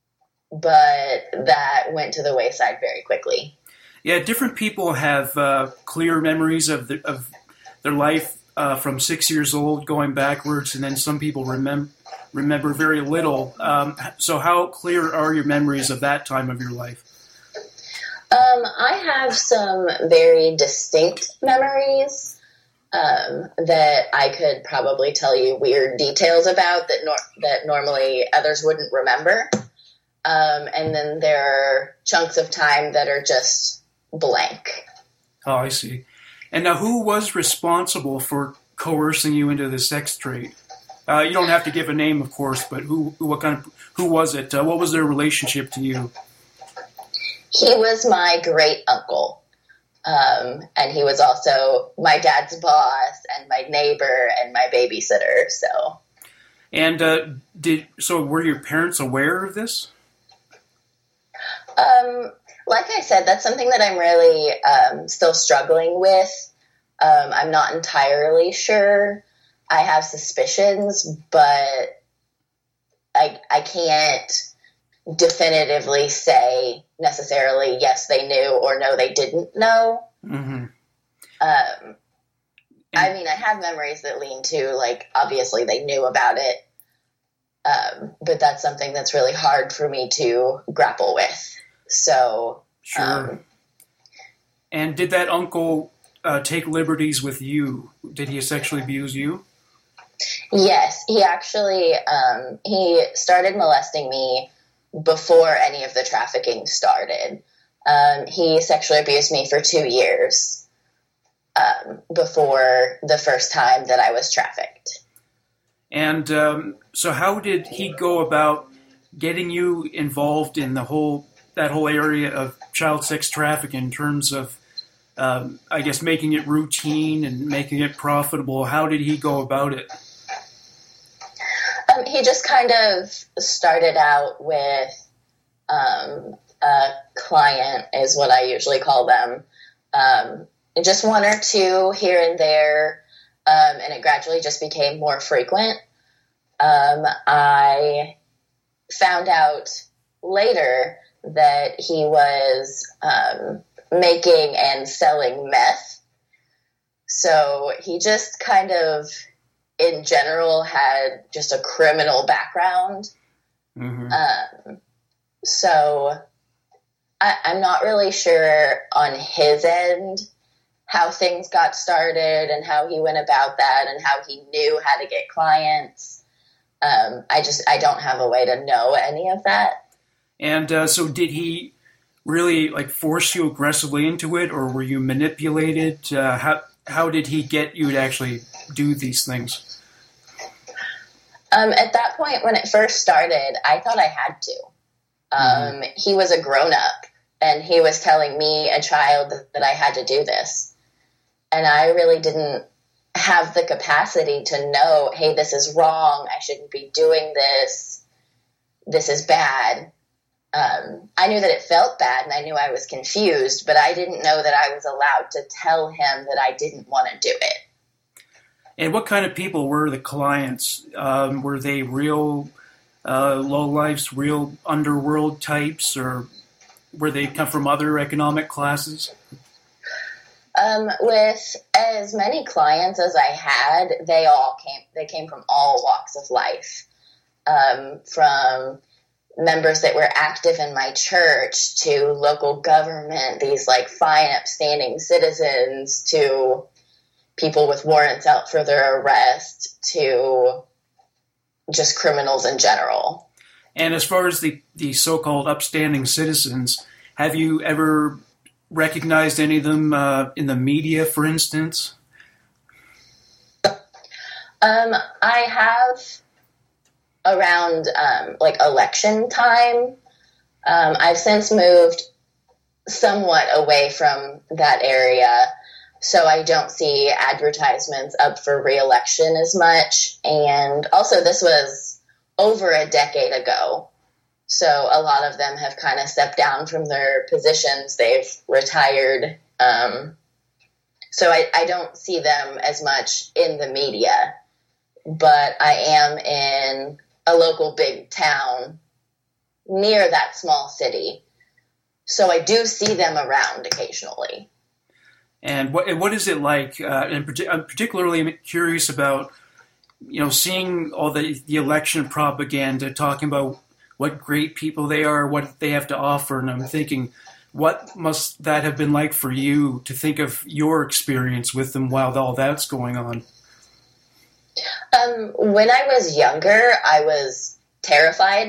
but that went to the wayside very quickly. Yeah, different people have uh, clear memories of the, of their life uh, from six years old going backwards, and then some people remember remember very little. Um, so how clear are your memories of that time of your life? Um, I have some very distinct memories um, that I could probably tell you weird details about that nor- that normally others wouldn't remember. Um, and then there are chunks of time that are just blank. Oh, I see. And now, who was responsible for coercing you into the sex trade? Uh, you don't have to give a name, of course, but who, what kind of, who was it? Uh, what was their relationship to you? He was my great uncle. Um, and he was also my dad's boss and my neighbor and my babysitter. So, and uh, did so? Were your parents aware of this? Um, like I said, that's something that I'm really um, still struggling with. Um, I'm not entirely sure. I have suspicions, but I I can't definitively say necessarily yes they knew or no they didn't know. Mm-hmm. Um, I mean, I have memories that lean to like obviously they knew about it, um, but that's something that's really hard for me to grapple with. So, sure. Um, and did that uncle uh, take liberties with you? Did he sexually abuse you? Yes, he actually um, he started molesting me before any of the trafficking started. Um, he sexually abused me for two years um, before the first time that I was trafficked. And um, so, how did he go about getting you involved in the whole that whole area of child sex trafficking in terms of, um, I guess, making it routine and making it profitable? How did he go about it? Um, he just kind of started out with um, a client, is what I usually call them, um, just one or two here and there, um, and it gradually just became more frequent. Um, I found out later that he was um, making and selling meth. So he just kind of, in general, had just a criminal background. Mm-hmm. Um, so I, I'm not really sure on his end how things got started and how he went about that and how he knew how to get clients. Um, I just, I don't have a way to know any of that. And uh, so did he really like force you aggressively into it, or were you manipulated? Uh, how how did he get you to actually do these things? Um, at that point, when it first started, I thought I had to. Um, mm-hmm. He was a grown-up, and he was telling me, a child, that I had to do this. And I really didn't have the capacity to know, hey, this is wrong, I shouldn't be doing this, this is bad. Um, I knew that it felt bad, and I knew I was confused, but I didn't know that I was allowed to tell him that I didn't want to do it. And what kind of people were the clients? Um, were they real uh, lowlifes, real underworld types, or were they come from other economic classes? Um, with as many clients as I had, they all came, they came from all walks of life, um, from members that were active in my church to local government, these like fine, upstanding citizens, to people with warrants out for their arrest, to just criminals in general. And as far as the, the so-called upstanding citizens, have you ever recognized any of them uh, in the media, for instance? Um, I have around um, like election time. Um, I've since moved somewhat away from that area, so I don't see advertisements up for re-election as much. And also, this was over a decade ago, so a lot of them have kind of stepped down from their positions. They've retired. Um, so I, I don't see them as much in the media, but I am in a local big town near that small city. So I do see them around occasionally. And what what is it like? Uh, and I'm particularly curious about, you know, seeing all the, the election propaganda, talking about what great people they are, what they have to offer. And I'm thinking, what must that have been like for you to think of your experience with them while all that's going on? Um, when I was younger, I was terrified.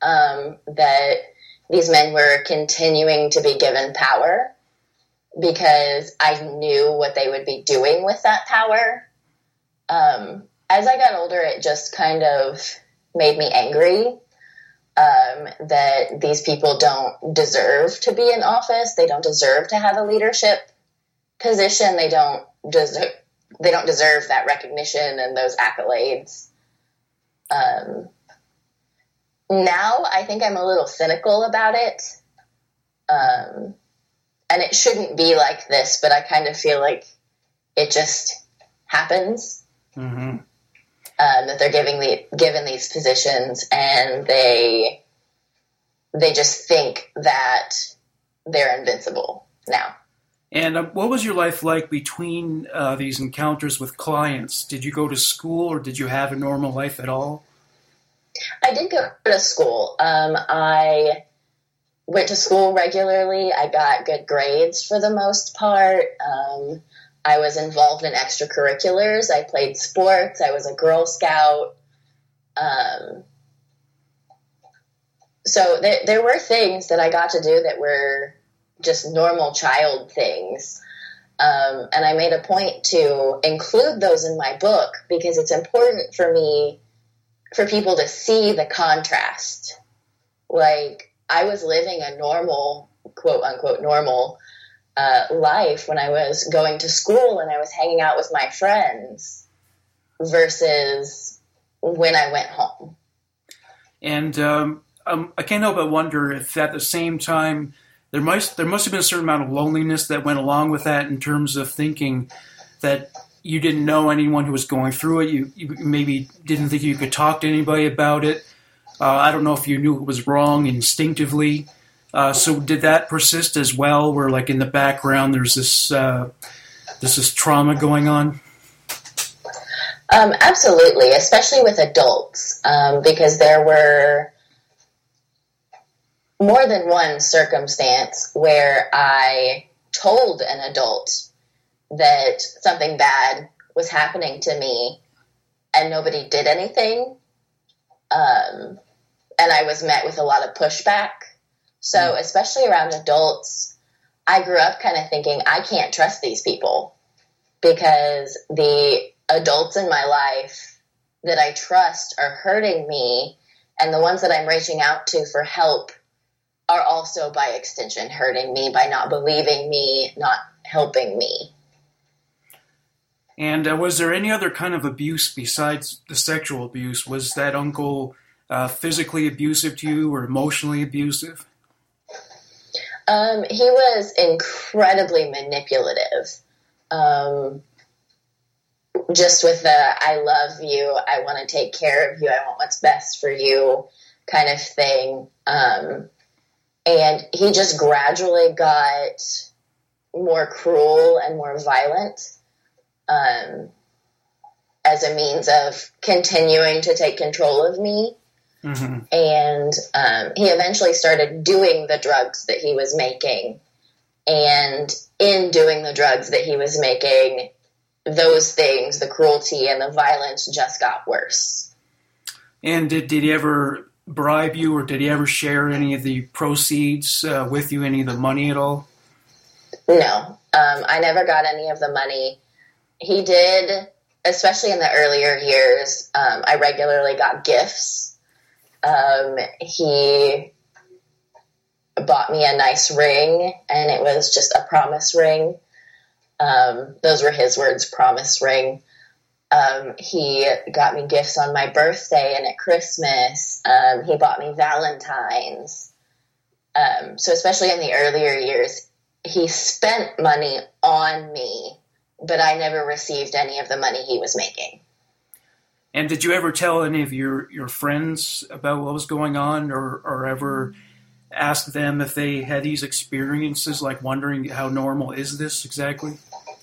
um, that these men were continuing to be given power because I knew what they would be doing with that power. Um, as I got older, it just kind of made me angry um, that these people don't deserve to be in office. They don't deserve to have a leadership position. They don't deserve, they don't deserve that recognition and those accolades. Um, now I think I'm a little cynical about it. Um, and it shouldn't be like this, but I kind of feel like it just happens. Mm-hmm. Um, that they're giving the given these positions, and they they just think that they're invincible now. And uh, what was your life like between uh, these encounters with clients? Did you go to school, or did you have a normal life at all? I did go to school. Um, I went to school regularly. I got good grades for the most part. Um, I was involved in extracurriculars. I played sports. I was a Girl Scout. Um, so there, there were things that I got to do that were just normal child things. Um, and I made a point to include those in my book because it's important for me, for people to see the contrast. Like, I was living a normal, quote unquote, normal Uh, life when I was going to school and I was hanging out with my friends versus when I went home. And um, um, I can't help but wonder if at the same time there must there must have been a certain amount of loneliness that went along with that in terms of thinking that you didn't know anyone who was going through it. You, you maybe didn't think you could talk to anybody about it. Uh, I don't know if you knew it was wrong instinctively. Uh, so did that persist as well, where like in the background there's this uh, there's this trauma going on? Um, absolutely, especially with adults, um, because there were more than one circumstance where I told an adult that something bad was happening to me and nobody did anything. Um, and I was met with a lot of pushback. So especially around adults, I grew up kind of thinking I can't trust these people because the adults in my life that I trust are hurting me, and the ones that I'm reaching out to for help are also by extension hurting me by not believing me, not helping me. And uh, was there any other kind of abuse besides the sexual abuse? Was that uncle uh, physically abusive to you or emotionally abusive? Um, he was incredibly manipulative. Um, just with the, I love you, I want to take care of you, I want what's best for you kind of thing. Um, and he just gradually got more cruel and more violent, um, as a means of continuing to take control of me. Mm-hmm. And um, he eventually started doing the drugs that he was making. And in doing the drugs that he was making, those things, the cruelty and the violence just got worse. And did, did he ever bribe you, or did he ever share any of the proceeds uh, with you, any of the money at all? No. Um, I never got any of the money. He did, especially in the earlier years, um, I regularly got gifts. Um, he bought me a nice ring, and it was just a promise ring. Um, those were his words, promise ring. Um, he got me gifts on my birthday and at Christmas. Um, he bought me Valentine's. Um, so especially in the earlier years, he spent money on me, but I never received any of the money he was making. And did you ever tell any of your, your friends about what was going on, or, or ever ask them if they had these experiences, like wondering how normal is this exactly?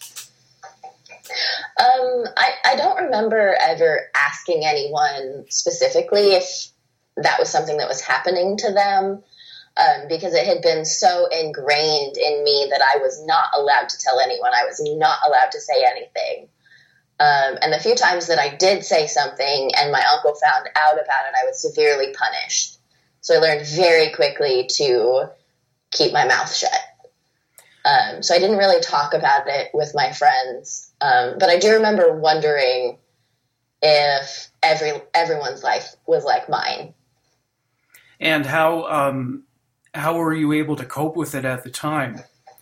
Um, I, I don't remember ever asking anyone specifically if that was something that was happening to them, um, because it had been so ingrained in me that I was not allowed to tell anyone. I was not allowed to say anything. Um, and the few times that I did say something and my uncle found out about it, I was severely punished. So I learned very quickly to keep my mouth shut. Um, so I didn't really talk about it with my friends. Um, but I do remember wondering if every everyone's life was like mine. And how um, how were you able to cope with it at the time?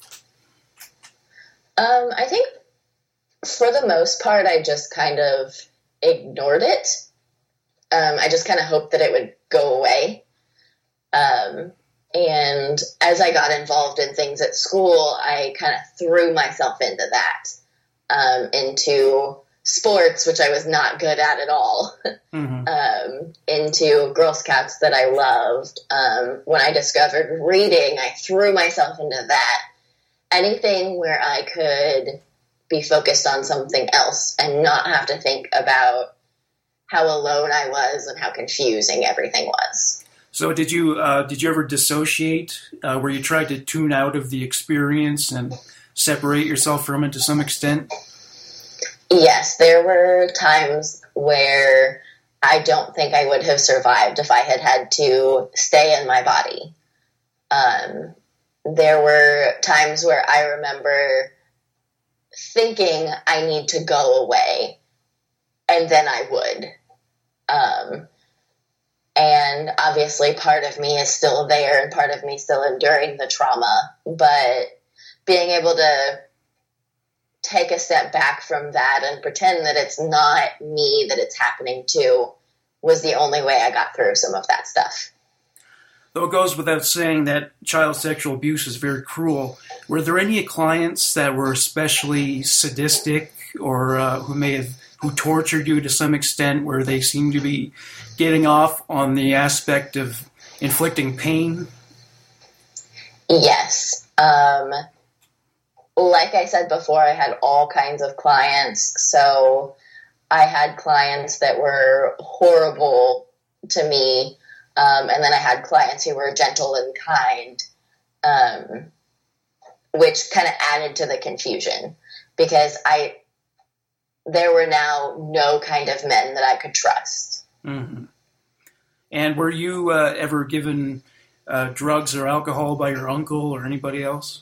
Um, I think for the most part, I just kind of ignored it. Um, I just kind of hoped that it would go away. Um, and as I got involved in things at school, I kind of threw myself into that, um, into sports, which I was not good at at all, mm-hmm. um, into Girl Scouts that I loved. Um, when I discovered reading, I threw myself into that. Anything where I could be focused on something else and not have to think about how alone I was and how confusing everything was. So did you uh, did you ever dissociate, uh, where you tried to tune out of the experience and separate yourself from it to some extent? Yes, there were times where I don't think I would have survived if I had had to stay in my body. Um, there were times where I remember thinking I need to go away, and then I would. Um, and obviously part of me is still there and part of me still enduring the trauma, but being able to take a step back from that and pretend that it's not me that it's happening to was the only way I got through some of that stuff. Though it goes without saying that child sexual abuse is very cruel, were there any clients that were especially sadistic or uh, who may have who tortured you to some extent, where they seem to be getting off on the aspect of inflicting pain? Yes. Um, like I said before, I had all kinds of clients. So I had clients that were horrible to me. Um, and then I had clients who were gentle and kind, um, which kind of added to the confusion because I, there were now no kind of men that I could trust. Mm-hmm. And were you uh, ever given uh, drugs or alcohol by your uncle or anybody else?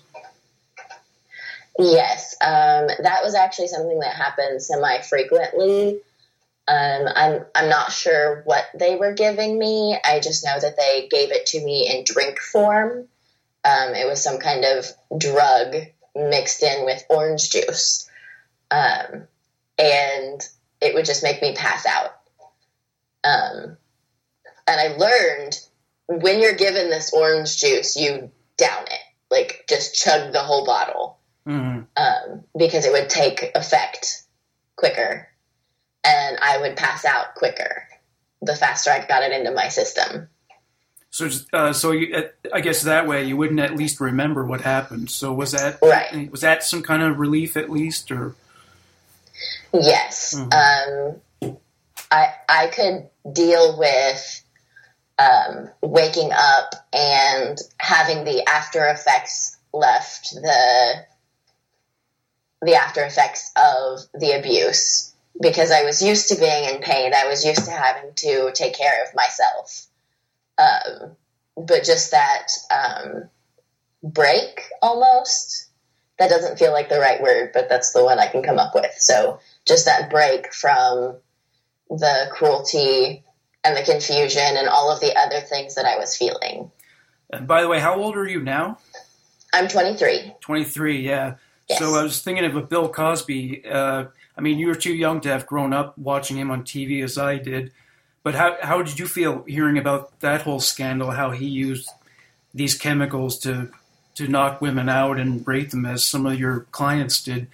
Yes, um, that was actually something that happened semi-frequently. Um, I'm I'm not sure what they were giving me. I just know that they gave it to me in drink form. Um, it was some kind of drug mixed in with orange juice. Um, and it would just make me pass out. Um, and I learned when you're given this orange juice, you down it, like just chug the whole bottle, mm-hmm. um, because it would take effect quicker and I would pass out quicker the faster I got it into my system. So, uh, so you, I guess that way you wouldn't at least remember what happened. So was that, right. was that some kind of relief at least, or? Yes. Mm-hmm. Um, I, I could deal with, um, waking up and having the after effects left, the, the after effects of the abuse, because I was used to being in pain. I was used to having to take care of myself. Um, but just that, um, break almost, that doesn't feel like the right word, but that's the one I can come up with. So just that break from the cruelty and the confusion and all of the other things that I was feeling. And by the way, how old are you now? I'm twenty-three. twenty-three, yeah. Yes. So I was thinking of a Bill Cosby. Uh, I mean, you were too young to have grown up watching him on T V as I did. But how how did you feel hearing about that whole scandal, how he used these chemicals to to knock women out and rape them as some of your clients did?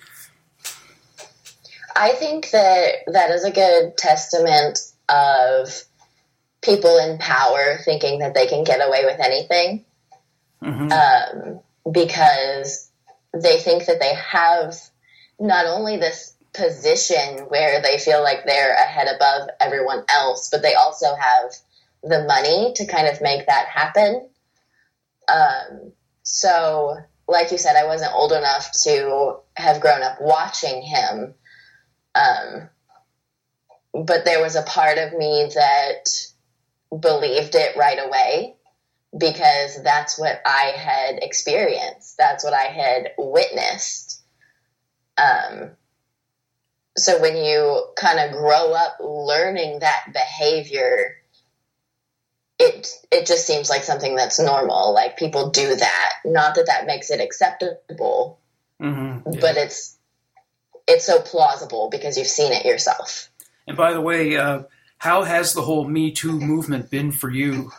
I think that that is a good testament of people in power thinking that they can get away with anything. Mm-hmm. Um, because they think that they have not only this position where they feel like they're ahead above everyone else, but they also have the money to kind of make that happen. Um, so, like you said, I wasn't old enough to have grown up watching him. Um, but there was a part of me that believed it right away because that's what I had experienced. That's what I had witnessed. Um, so when you kind of grow up learning that behavior, it it just seems like something that's normal. Like people do that. Not that that makes it acceptable, Mm-hmm. Yeah. but it's it's so plausible because you've seen it yourself. And by the way, uh, how has the whole Me Too movement been for you?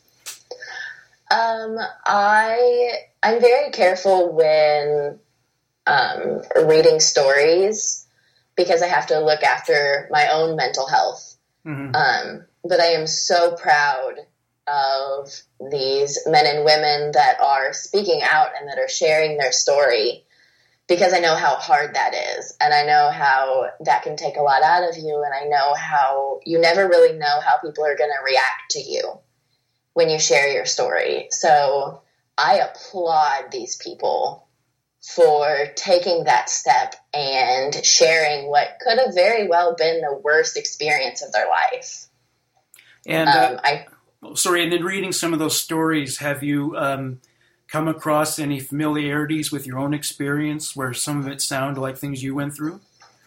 Um, I I'm very careful when um, reading stories because I have to look after my own mental health. Mm-hmm. Um, but I am so proud of these men and women that are speaking out and that are sharing their story, because I know how hard that is. And I know how that can take a lot out of you. And I know how you never really know how people are going to react to you when you share your story. So I applaud these people for taking that step and sharing what could have very well been the worst experience of their life. And uh, um, I, sorry, and in reading some of those stories, have you um, come across any familiarities with your own experience where some of it sounded like things you went through?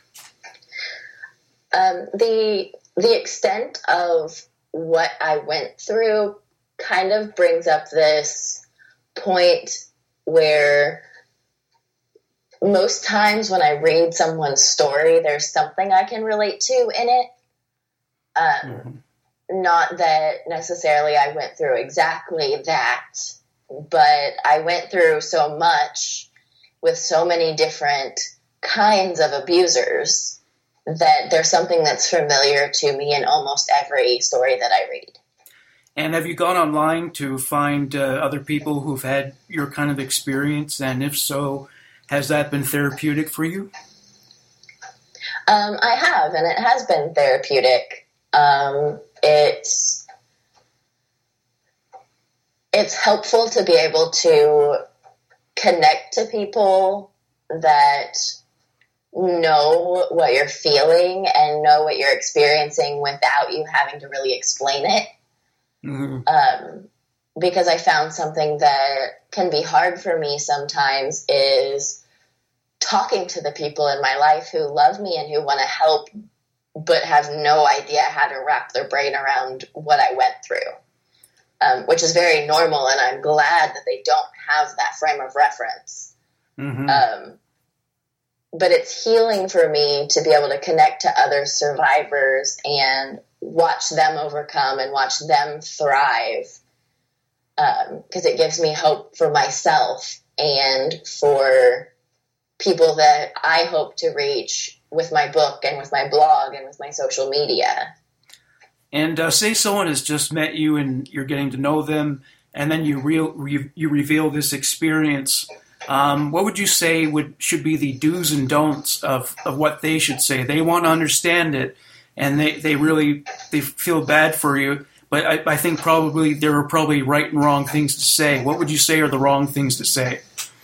Um, the the extent of what I went through kind of brings up this point where most times when I read someone's story, there's something I can relate to in it. Um, mm-hmm. Not that necessarily I went through exactly that, but I went through so much with so many different kinds of abusers that there's something that's familiar to me in almost every story that I read. And have you gone online to find uh, other people who've had your kind of experience? And if so, has that been therapeutic for you? Um, I have, and it has been therapeutic. Um, it's it's helpful to be able to connect to people that know what you're feeling and know what you're experiencing without you having to really explain it. Mm-hmm. Um, because I found something that can be hard for me sometimes is talking to the people in my life who love me and who want to help, but have no idea how to wrap their brain around what I went through, um, which is very normal. And I'm glad that they don't have that frame of reference. Mm-hmm. Um, but it's healing for me to be able to connect to other survivors and watch them overcome and watch them thrive. Because um, it gives me hope for myself and for people that I hope to reach with my book and with my blog and with my social media. And uh, say someone has just met you and you're getting to know them, and then you real re- you reveal this experience. Um, what would you say would should be the do's and don'ts of, of what they should say? They want to understand it, and they, they really they feel bad for you. But I, I think probably there are probably right and wrong things to say. What would you say are the wrong things to say?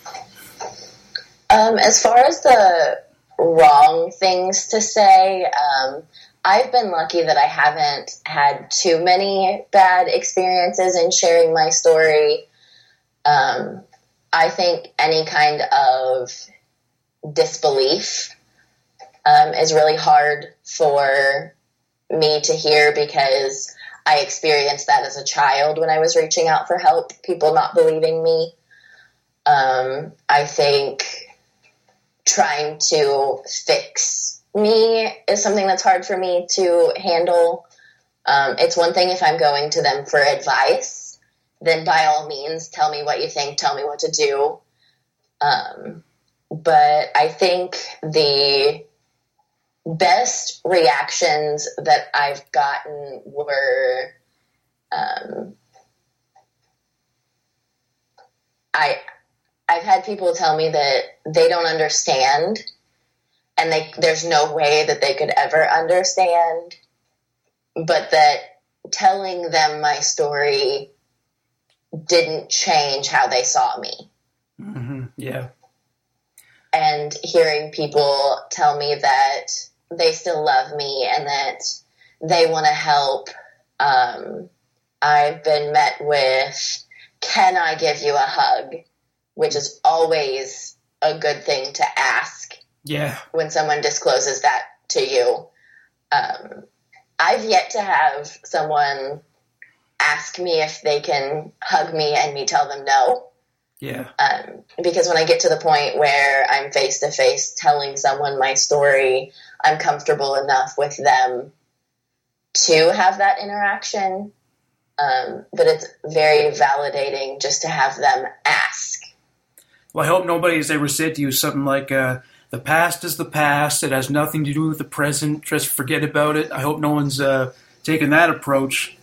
Um, as far as the wrong things to say, um, I've been lucky that I haven't had too many bad experiences in sharing my story. Um, I think any kind of disbelief um, is really hard for me to hear because I experienced that as a child when I was reaching out for help, people not believing me. Um, I think trying to fix me is something that's hard for me to handle. Um, it's one thing if I'm going to them for advice, then by all means, tell me what you think, tell me what to do. Um, but I think the best reactions that I've gotten were, um, I, I've had people tell me that they don't understand and they, there's no way that they could ever understand, but that telling them my story didn't change how they saw me. Mm-hmm. Yeah. And hearing people tell me that they still love me and that they want to help, um, I've been met with, can I give you a hug? Which is always a good thing to ask. Yeah. When someone discloses that to you. Um, I've yet to have someone ask me if they can hug me and me tell them no. Yeah. Um, because when I get to the point where I'm face to face telling someone my story, I'm comfortable enough with them to have that interaction. Um, but it's very validating just to have them ask. Well, I hope nobody's ever said to you something like, uh, the past is the past. It has nothing to do with the present. Just forget about it. I hope no one's uh, taken that approach.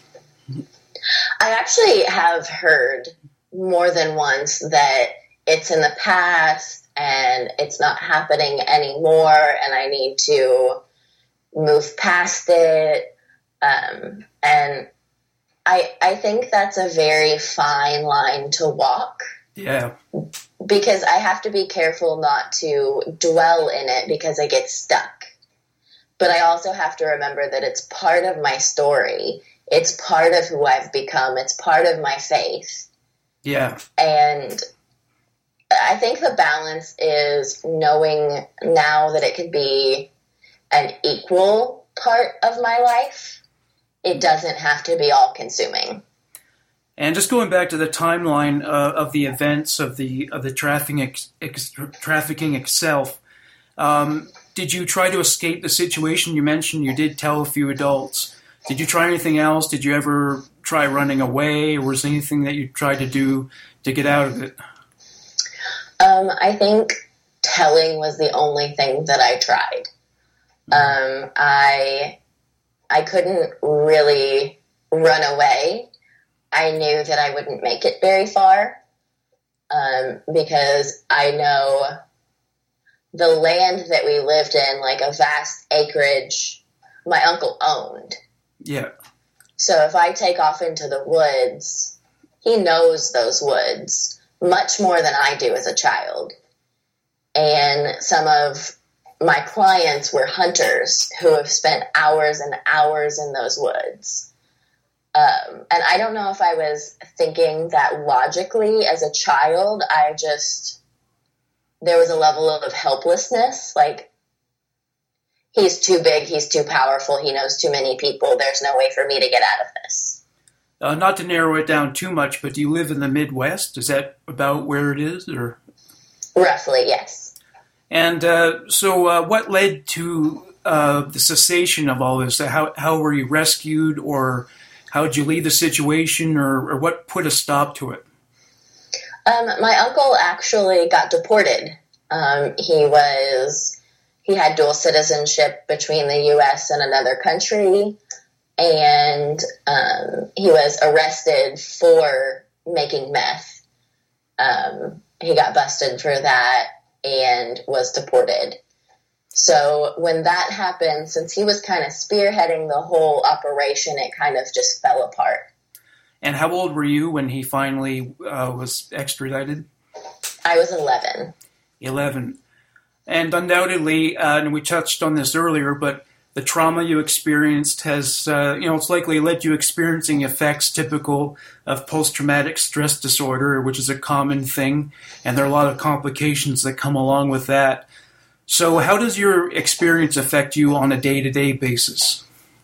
I actually have heard more than once that it's in the past and it's not happening anymore and I need to move past it. Um, and I, I think that's a very fine line to walk. Yeah. Because I have to be careful not to dwell in it because I get stuck. But I also have to remember that it's part of my story. It's part of who I've become. It's part of my faith. Yeah. And I think the balance is knowing now that it could be an equal part of my life. It doesn't have to be all consuming. And just going back to the timeline uh, of the events of the of the trafficking ex, ex, trafficking itself, um, did you try to escape the situation? You mentioned you did tell a few adults. Did you try anything else? Did you ever try running away, or was there anything that you tried to do to get out of it? Um, I think telling was the only thing that I tried. Mm-hmm. Um, I I couldn't really run away. I knew that I wouldn't make it very far um, because I know the land that we lived in, like a vast acreage, my uncle owned. Yeah. So if I take off into the woods, he knows those woods much more than I do as a child. And some of my clients were hunters who have spent hours and hours in those woods. Um, and I don't know if I was thinking that logically as a child. I just, there was a level of helplessness. Like, he's too big, he's too powerful, he knows too many people. There's no way for me to get out of this. Uh, not to narrow it down too much, but do you live in the Midwest? Is that about where it is? Or roughly, yes. And uh, so uh, what led to uh, the cessation of all this? How, how were you rescued, or how did you leave the situation, or, or what put a stop to it? Um, my uncle actually got deported. Um, he was, he had dual citizenship between the U S and another country, and um, he was arrested for making meth. Um, he got busted for that and was deported. So when that happened, since he was kind of spearheading the whole operation, it kind of just fell apart. And how old were you when he finally uh, was extradited? I was eleven. eleven. And undoubtedly, uh, and we touched on this earlier, but the trauma you experienced has, uh, you know, it's likely led you experiencing effects typical of post-traumatic stress disorder, which is a common thing, and there are a lot of complications that come along with that. So how does your experience affect you on a day-to-day basis?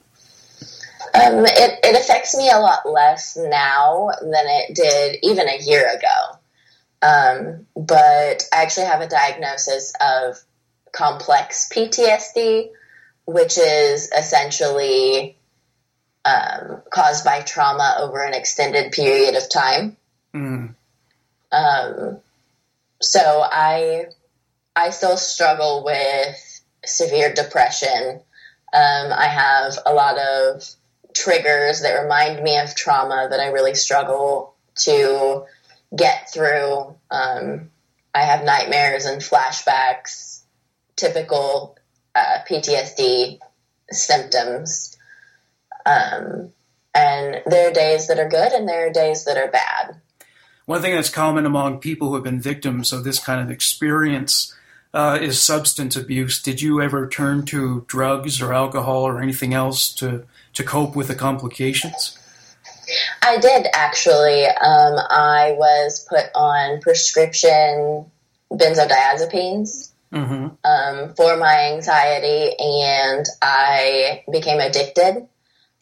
Um, it, it affects me a lot less now than it did even a year ago. Um, but I actually have a diagnosis of complex P T S D, which is essentially um, caused by trauma over an extended period of time. Mm. Um, so I... I still struggle with severe depression. Um, I have a lot of triggers that remind me of trauma that I really struggle to get through. Um, I have nightmares and flashbacks, typical uh, P T S D symptoms. Um, and there are days that are good and there are days that are bad. One thing that's common among people who have been victims of this kind of experience Uh, is substance abuse. Did you ever turn to drugs or alcohol or anything else to, to cope with the complications? I did, actually. Um, I was put on prescription benzodiazepines Mm-hmm. um, for my anxiety, and I became addicted. Um,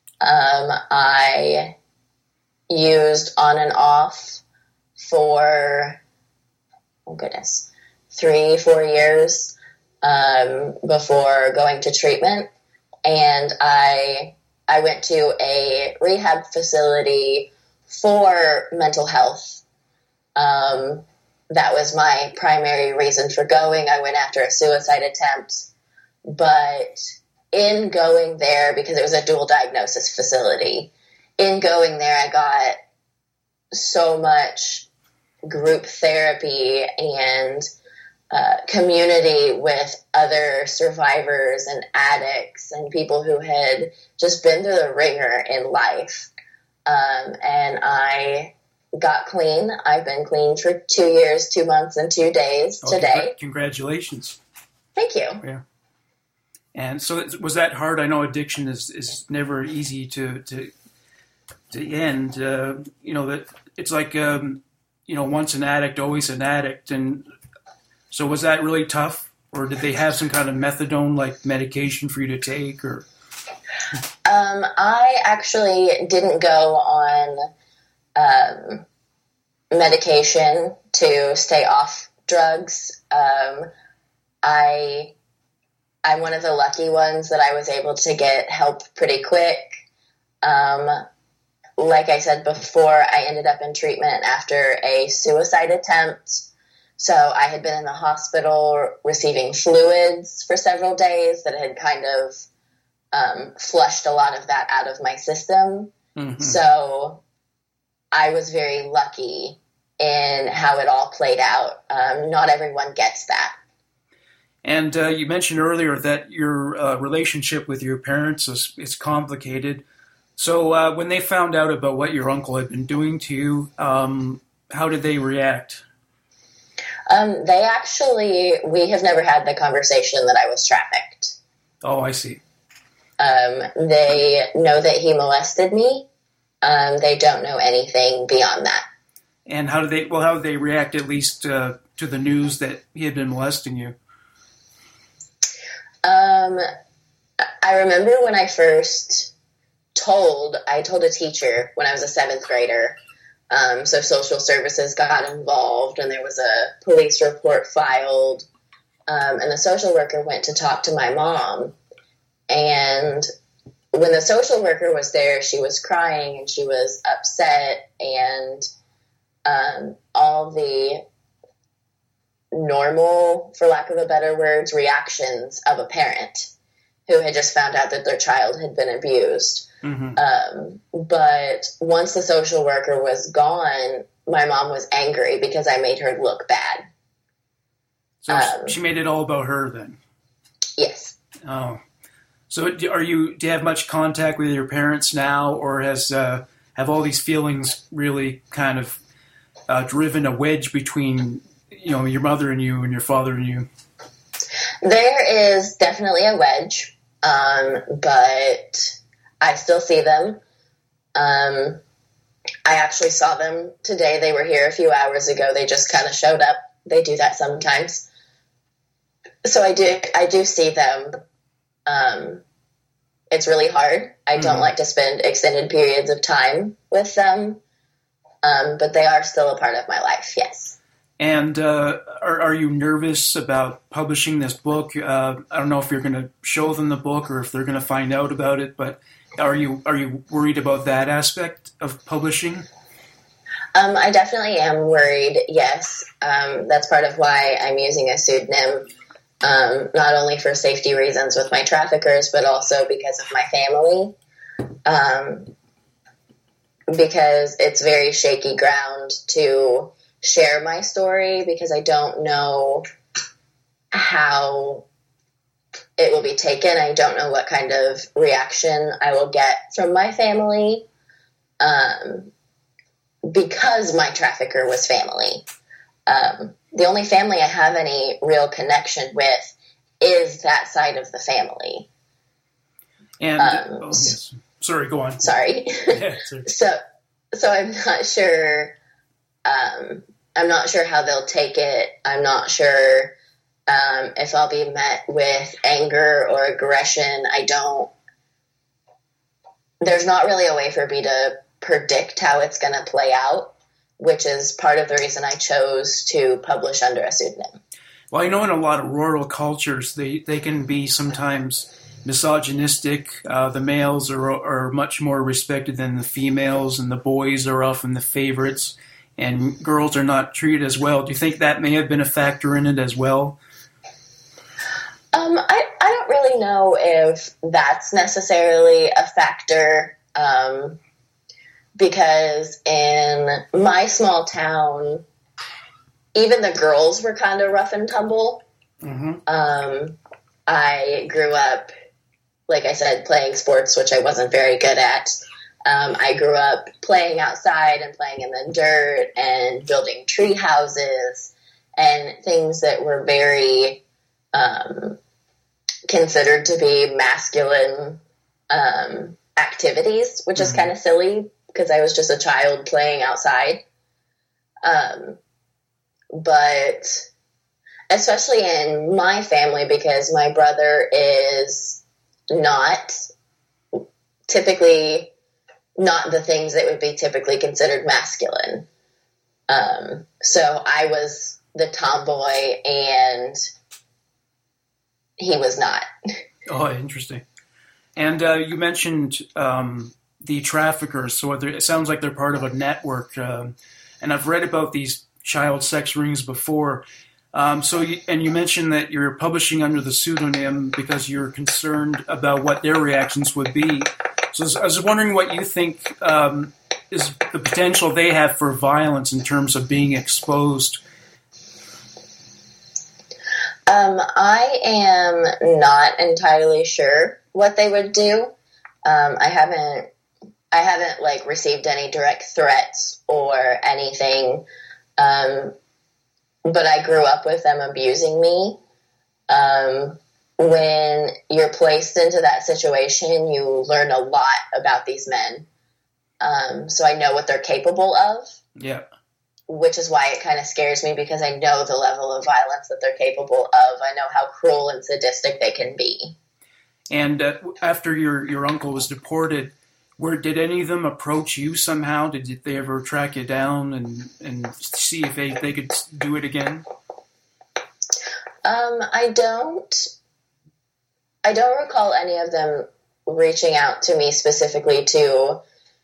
I used on and off for, oh goodness, three, four years um, before going to treatment. And I I went to a rehab facility for mental health. Um, that was my primary reason for going. I went after a suicide attempt, but in going there, because it was a dual diagnosis facility, in going there, I got so much group therapy and uh, community with other survivors and addicts and people who had just been through the ringer in life. Um, and I got clean. I've been clean for two years, two months, and two days Oh, today. congr- congratulations. Thank you. Yeah. And so it- was that hard? I know addiction is, is never easy to to to end. Uh, you know, that it's like, um, you know, once an addict, always an addict. And so was that really tough? Or did they have some kind of methadone like medication for you to take? Or Um, I actually didn't go on um, medication to stay off drugs. Um, I, I'm one of the lucky ones that I was able to get help pretty quick. Um, like I said before, I ended up in treatment after a suicide attempt. So I had been in the hospital receiving fluids for several days that had kind of um, flushed a lot of that out of my system. Mm-hmm. So I was very lucky in how it all played out. Um, not everyone gets that. And uh, you mentioned earlier that your uh, relationship with your parents is, is complicated. So uh, when they found out about what your uncle had been doing to you, um, how did they react? Um, they actually, we have never had the conversation that I was trafficked. Oh, I see. Um, they know that he molested me. Um, they don't know anything beyond that. And how did they? Well, how did they react? At least uh, to the news that he had been molesting you. Um, I remember when I first told, I told a teacher when I was a seventh grader. Um, so social services got involved, and there was a police report filed. Um, and the social worker went to talk to my mom. And when the social worker was there, she was crying and she was upset, and um, all the normal, for lack of a better words, reactions of a parent who had just found out that their child had been abused. Mm-hmm. Um, but once the social worker was gone, my mom was angry because I made her look bad. So Um, she made it all about her then. Yes. Oh, so do- are you? Do you have much contact with your parents now, or has uh, have all these feelings really kind of uh, driven a wedge between, you know, your mother and you and your father and you? There is definitely a wedge, um, but I still see them. Um, I actually saw them today. They were here a few hours ago. They just kind of showed up. They do that sometimes. So I do, I do see them. Um, it's really hard. I don't Mhm. like to spend extended periods of time with them, um, but they are still a part of my life. Yes. And uh, are, are you nervous about publishing this book? Uh, I don't know if you're going to show them the book or if they're going to find out about it, but are you are you worried about that aspect of publishing? Um, I definitely am worried, yes. Um, that's part of why I'm using a pseudonym, um, not only for safety reasons with my traffickers, but also because of my family. Um, because it's very shaky ground to share my story, because I don't know how it will be taken. I don't know what kind of reaction I will get from my family. Um, because my trafficker was family. Um, the only family I have any real connection with is that side of the family. And Um, oh, yes. Sorry, go on. Sorry. Yeah, sorry. So, so I'm not sure, um, I'm not sure how they'll take it. I'm not sure um, if I'll be met with anger or aggression. I don't, there's not really a way for me to predict how it's going to play out, which is part of the reason I chose to publish under a pseudonym. Well, I know in a lot of rural cultures, they, they can be sometimes misogynistic. Uh, the males are, are much more respected than the females, and the boys are often the favorites, and girls are not treated as well. Do you think that may have been a factor in it as well? Um, I, I don't really know if that's necessarily a factor, um, because in my small town, even the girls were kind of rough and tumble. Mm-hmm. Um, I grew up, like I said, playing sports, which I wasn't very good at. Um, I grew up playing outside and playing in the dirt and building tree houses and things that were very um, considered to be masculine um, activities, which mm-hmm. is kind of silly because I was just a child playing outside. Um, but especially in my family, because my brother is not typically not the things that would be typically considered masculine. Um, so I was the tomboy and he was not. Oh, interesting. And uh, you mentioned um, the traffickers. So it sounds like they're part of a network. Um, and I've read about these child sex rings before. Um, so, you, and you mentioned that you're publishing under the pseudonym because you're concerned about what their reactions would be. So I was wondering what you think um, is the potential they have for violence in terms of being exposed. Um, I am not entirely sure what they would do. Um, I haven't, I haven't like received any direct threats or anything. Um, but I grew up with them abusing me. Um, when you're placed into that situation, you learn a lot about these men. Um, so I know what they're capable of. Yeah. Which is why it kind of scares me, because I know the level of violence that they're capable of. I know how cruel and sadistic they can be. And uh, after your, your uncle was deported, where did any of them approach you somehow? Did they ever track you down and, and see if they, they could do it again? Um, I don't, I don't recall any of them reaching out to me specifically to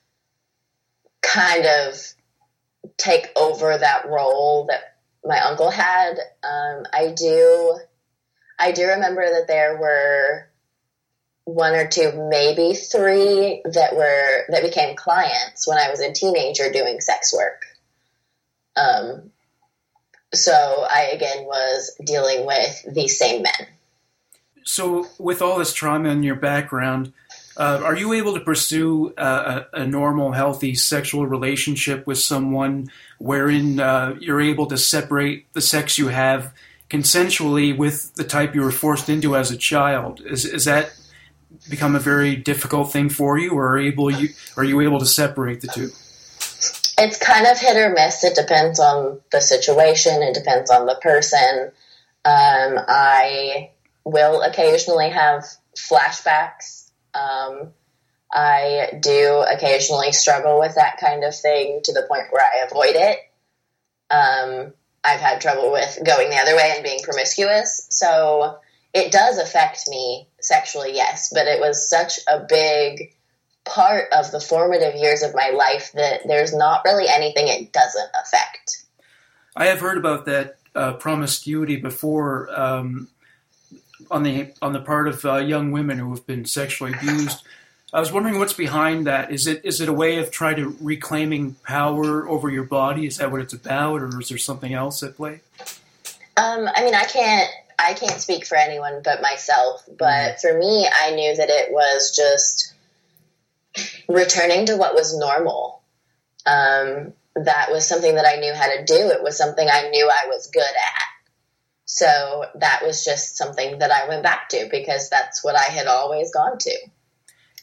kind of take over that role that my uncle had. Um, I do, I do remember that there were one or two, maybe three that were, that became clients when I was a teenager doing sex work. Um, so I, again, was dealing with these same men. So with all this trauma in your background, uh, are you able to pursue uh, a, a normal, healthy sexual relationship with someone wherein uh, you're able to separate the sex you have consensually with the type you were forced into as a child? Is, is that become a very difficult thing for you, or are able you are you able to separate the two? It's kind of hit or miss. It depends on the situation. It depends on the person. Um, I will occasionally have flashbacks. Um, I do occasionally struggle with that kind of thing to the point where I avoid it. Um, I've had trouble with going the other way and being promiscuous. So it does affect me sexually, yes, but it was such a big part of the formative years of my life that there's not really anything it doesn't affect. I have heard about that uh, promiscuity before um, on the on the part of uh, young women who have been sexually abused. I was wondering what's behind that. Is it is it a way of trying to reclaiming power over your body? Is that what it's about, or is there something else at play? Um, I mean, I can't. I can't speak for anyone but myself, but for me, I knew that it was just returning to what was normal. Um, that was something that I knew how to do. It was something I knew I was good at. So that was just something that I went back to because that's what I had always gone to.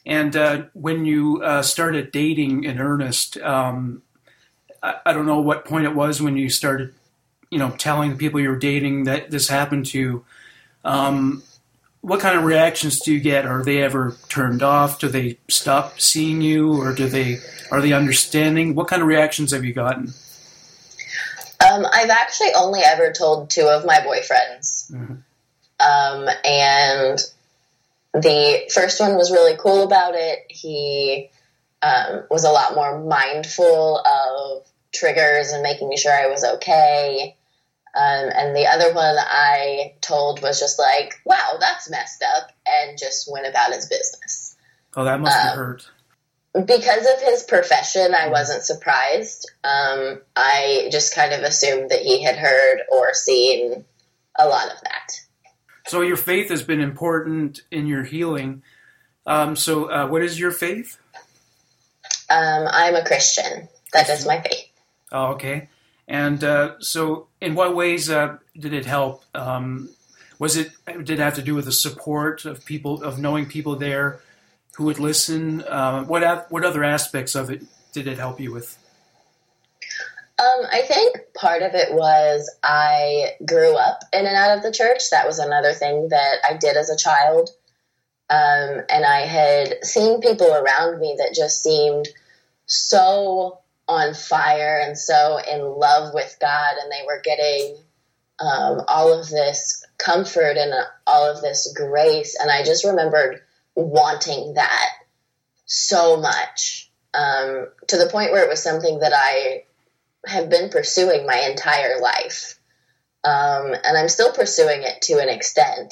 And uh, when you uh, started dating in earnest, um, I, I don't know what point it was when you started, you know, telling the people you were dating that this happened to you. Um, what kind of reactions do you get? Are they ever turned off? Do they stop seeing you, or do they are they understanding? What kind of reactions have you gotten? Um, I've actually only ever told two of my boyfriends. Mm-hmm. Um, and the first one was really cool about it. He um, was a lot more mindful of triggers and making sure I was okay. Um, and the other one I told was just like, wow, that's messed up, and just went about his business. Oh, that must have um, hurt. Because of his profession, I wasn't surprised. Um, I just kind of assumed that he had heard or seen a lot of that. So your faith has been important in your healing. Um, so uh, what is your faith? Um, I'm a Christian. That is my faith. Oh, okay. And uh, so in what ways uh, did it help? Um, was it, did it have to do with the support of people, of knowing people there who would listen? Uh, what what other aspects of it did it help you with? Um, I think part of it was I grew up in and out of the church. That was another thing that I did as a child. Um, and I had seen people around me that just seemed so on fire and so in love with God, and they were getting um, all of this comfort and all of this grace. And I just remembered wanting that so much, um, to the point where it was something that I have been pursuing my entire life. Um, and I'm still pursuing it to an extent.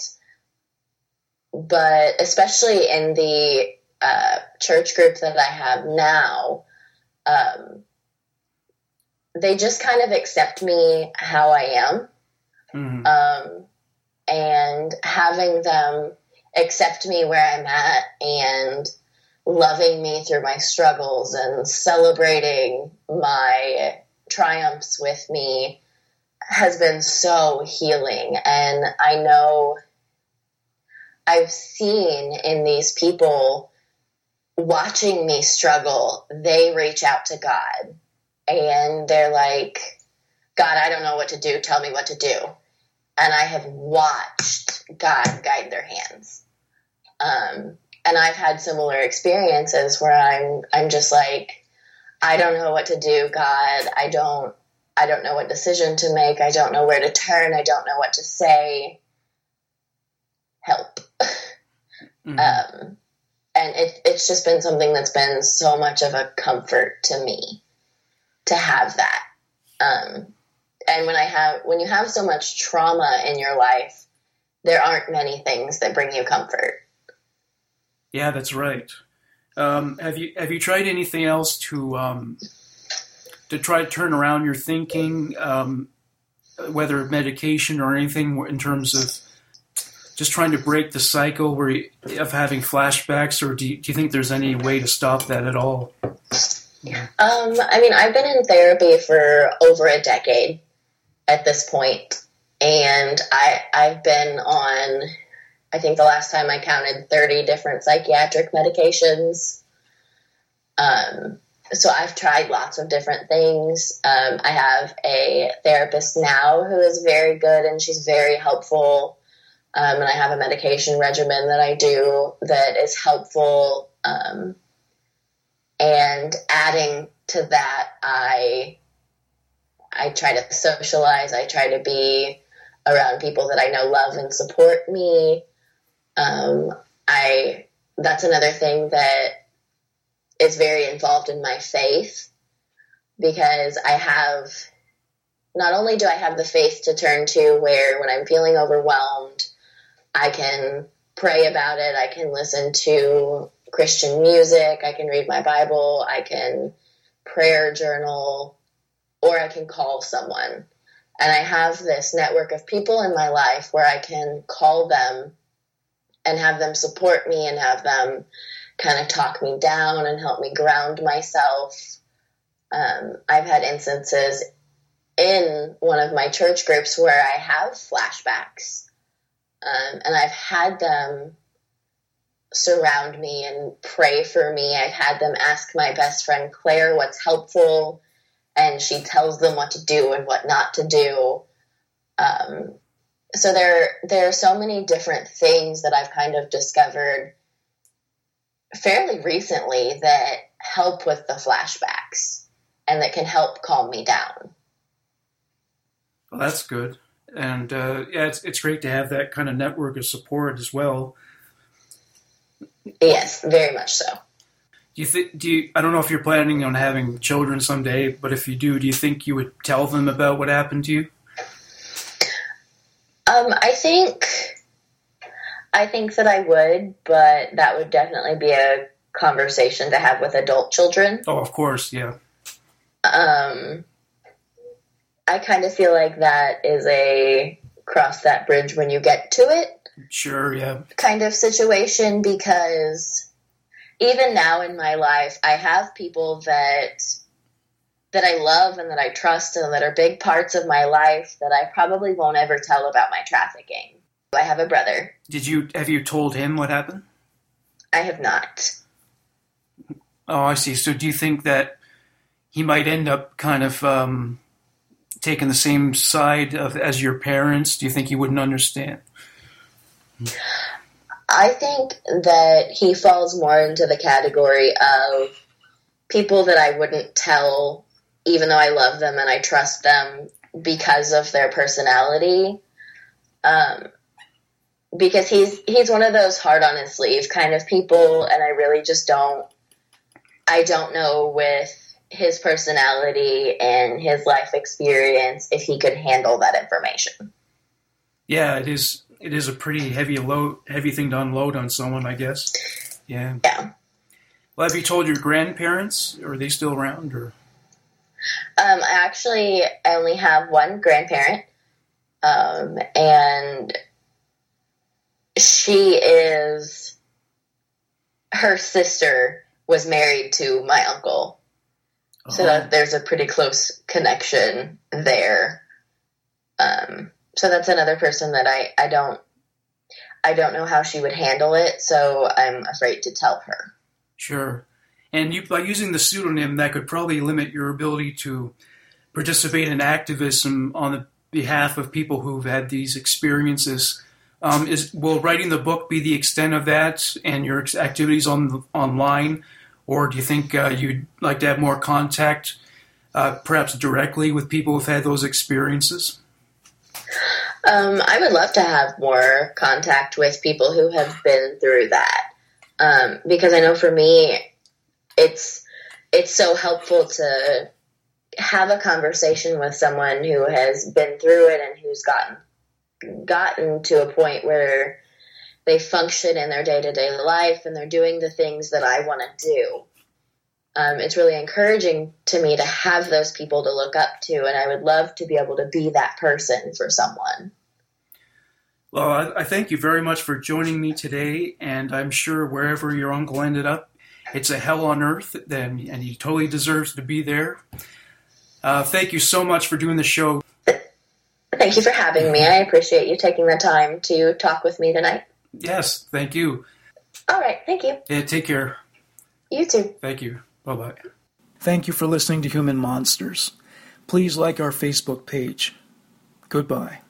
But especially in the uh, church group that I have now, um, they just kind of accept me how I am. Mm-hmm. Um, and having them accept me where I'm at and loving me through my struggles and celebrating my triumphs with me has been so healing. And I know I've seen in these people watching me struggle, they reach out to God and they're like, God, I don't know what to do. Tell me what to do. And I have watched God guide their hands. Um, and I've had similar experiences where I'm, I'm just like, I don't know what to do, God. I don't, I don't know what decision to make. I don't know where to turn. I don't know what to say. Help. Mm-hmm. Um, and it, it's just been something that's been so much of a comfort to me to have that. Um, and when I have, when you have so much trauma in your life, there aren't many things that bring you comfort. Yeah, that's right. Um, have you have you tried anything else to um, to try to turn around your thinking, um, whether medication or anything in terms of just trying to break the cycle where you, of having flashbacks, or do you, do you think there's any way to stop that at all? Um, I mean, I've been in therapy for over a decade at this point, and I I've been on, I think the last time I counted, thirty different psychiatric medications. Um, so I've tried lots of different things. Um, I have a therapist now who is very good and she's very helpful. Um, and I have a medication regimen that I do that is helpful. Um, and adding to that, I, I try to socialize. I try to be around people that I know love and support me. Um, I, that's another thing that is very involved in my faith, because I have, not only do I have the faith to turn to where when I'm feeling overwhelmed, I can pray about it. I can listen to Christian music. I can read my Bible. I can prayer journal, or I can call someone. And I have this network of people in my life where I can call them and have them support me and have them kind of talk me down and help me ground myself. Um, I've had instances in one of my church groups where I have flashbacks, um, and I've had them surround me and pray for me. I've had them ask my best friend Claire what's helpful, and she tells them what to do and what not to do. Um, so there, there are so many different things that I've kind of discovered fairly recently that help with the flashbacks and that can help calm me down. Well, that's good. And uh, yeah, it's it's great to have that kind of network of support as well. Yes, very much so. Do you think? Do you? I don't know if you're planning on having children someday, but if you do, do you think you would tell them about what happened to you? Um, I think, I think that I would, but that would definitely be a conversation to have with adult children. Oh, of course, yeah. Um, I kind of feel like that is a cross that bridge when you get to it. Sure, yeah. Kind of situation, because even now in my life, I have people that that I love and that I trust and that are big parts of my life that I probably won't ever tell about my trafficking. I have a brother. Did you have you told him what happened? I have not. Oh, I see. So do you think that he might end up kind of um, taking the same side of as your parents? Do you think he wouldn't understand? I think that he falls more into the category of people that I wouldn't tell, even though I love them and I trust them because of their personality. Um, because he's he's one of those heart on his sleeve kind of people, and I really just don't, I don't know with his personality and his life experience if he could handle that information. Yeah, it is. It is a pretty heavy load, heavy thing to unload on someone, I guess. Yeah. Yeah. Well, have you told your grandparents? Or are they still around? Or um, I actually I only have one grandparent, um, and she is her sister was married to my uncle, oh. so that there's a pretty close connection there. Um. So that's another person that I, I don't I don't know how she would handle it, so I'm afraid to tell her. Sure. And you, by using the pseudonym, that could probably limit your ability to participate in activism on the behalf of people who've had these experiences. Um, is will writing the book be the extent of that and your activities on online, or do you think uh, you'd like to have more contact, uh, perhaps directly with people who've had those experiences? Um, I would love to have more contact with people who have been through that, um, because I know for me, it's it's so helpful to have a conversation with someone who has been through it and who's gotten gotten to a point where they function in their day-to-day life and they're doing the things that I want to do. Um, it's really encouraging to me to have those people to look up to, and I would love to be able to be that person for someone. Well, I, I thank you very much for joining me today, and I'm sure wherever your uncle ended up, it's a hell on earth, then, and he totally deserves to be there. Uh, thank you so much for doing the show. Thank you for having me. I appreciate you taking the time to talk with me tonight. Yes, thank you. All right, thank you. Yeah, take care. You too. Thank you. Bye-bye. Thank you for listening to Human Monsters. Please like our Facebook page. Goodbye.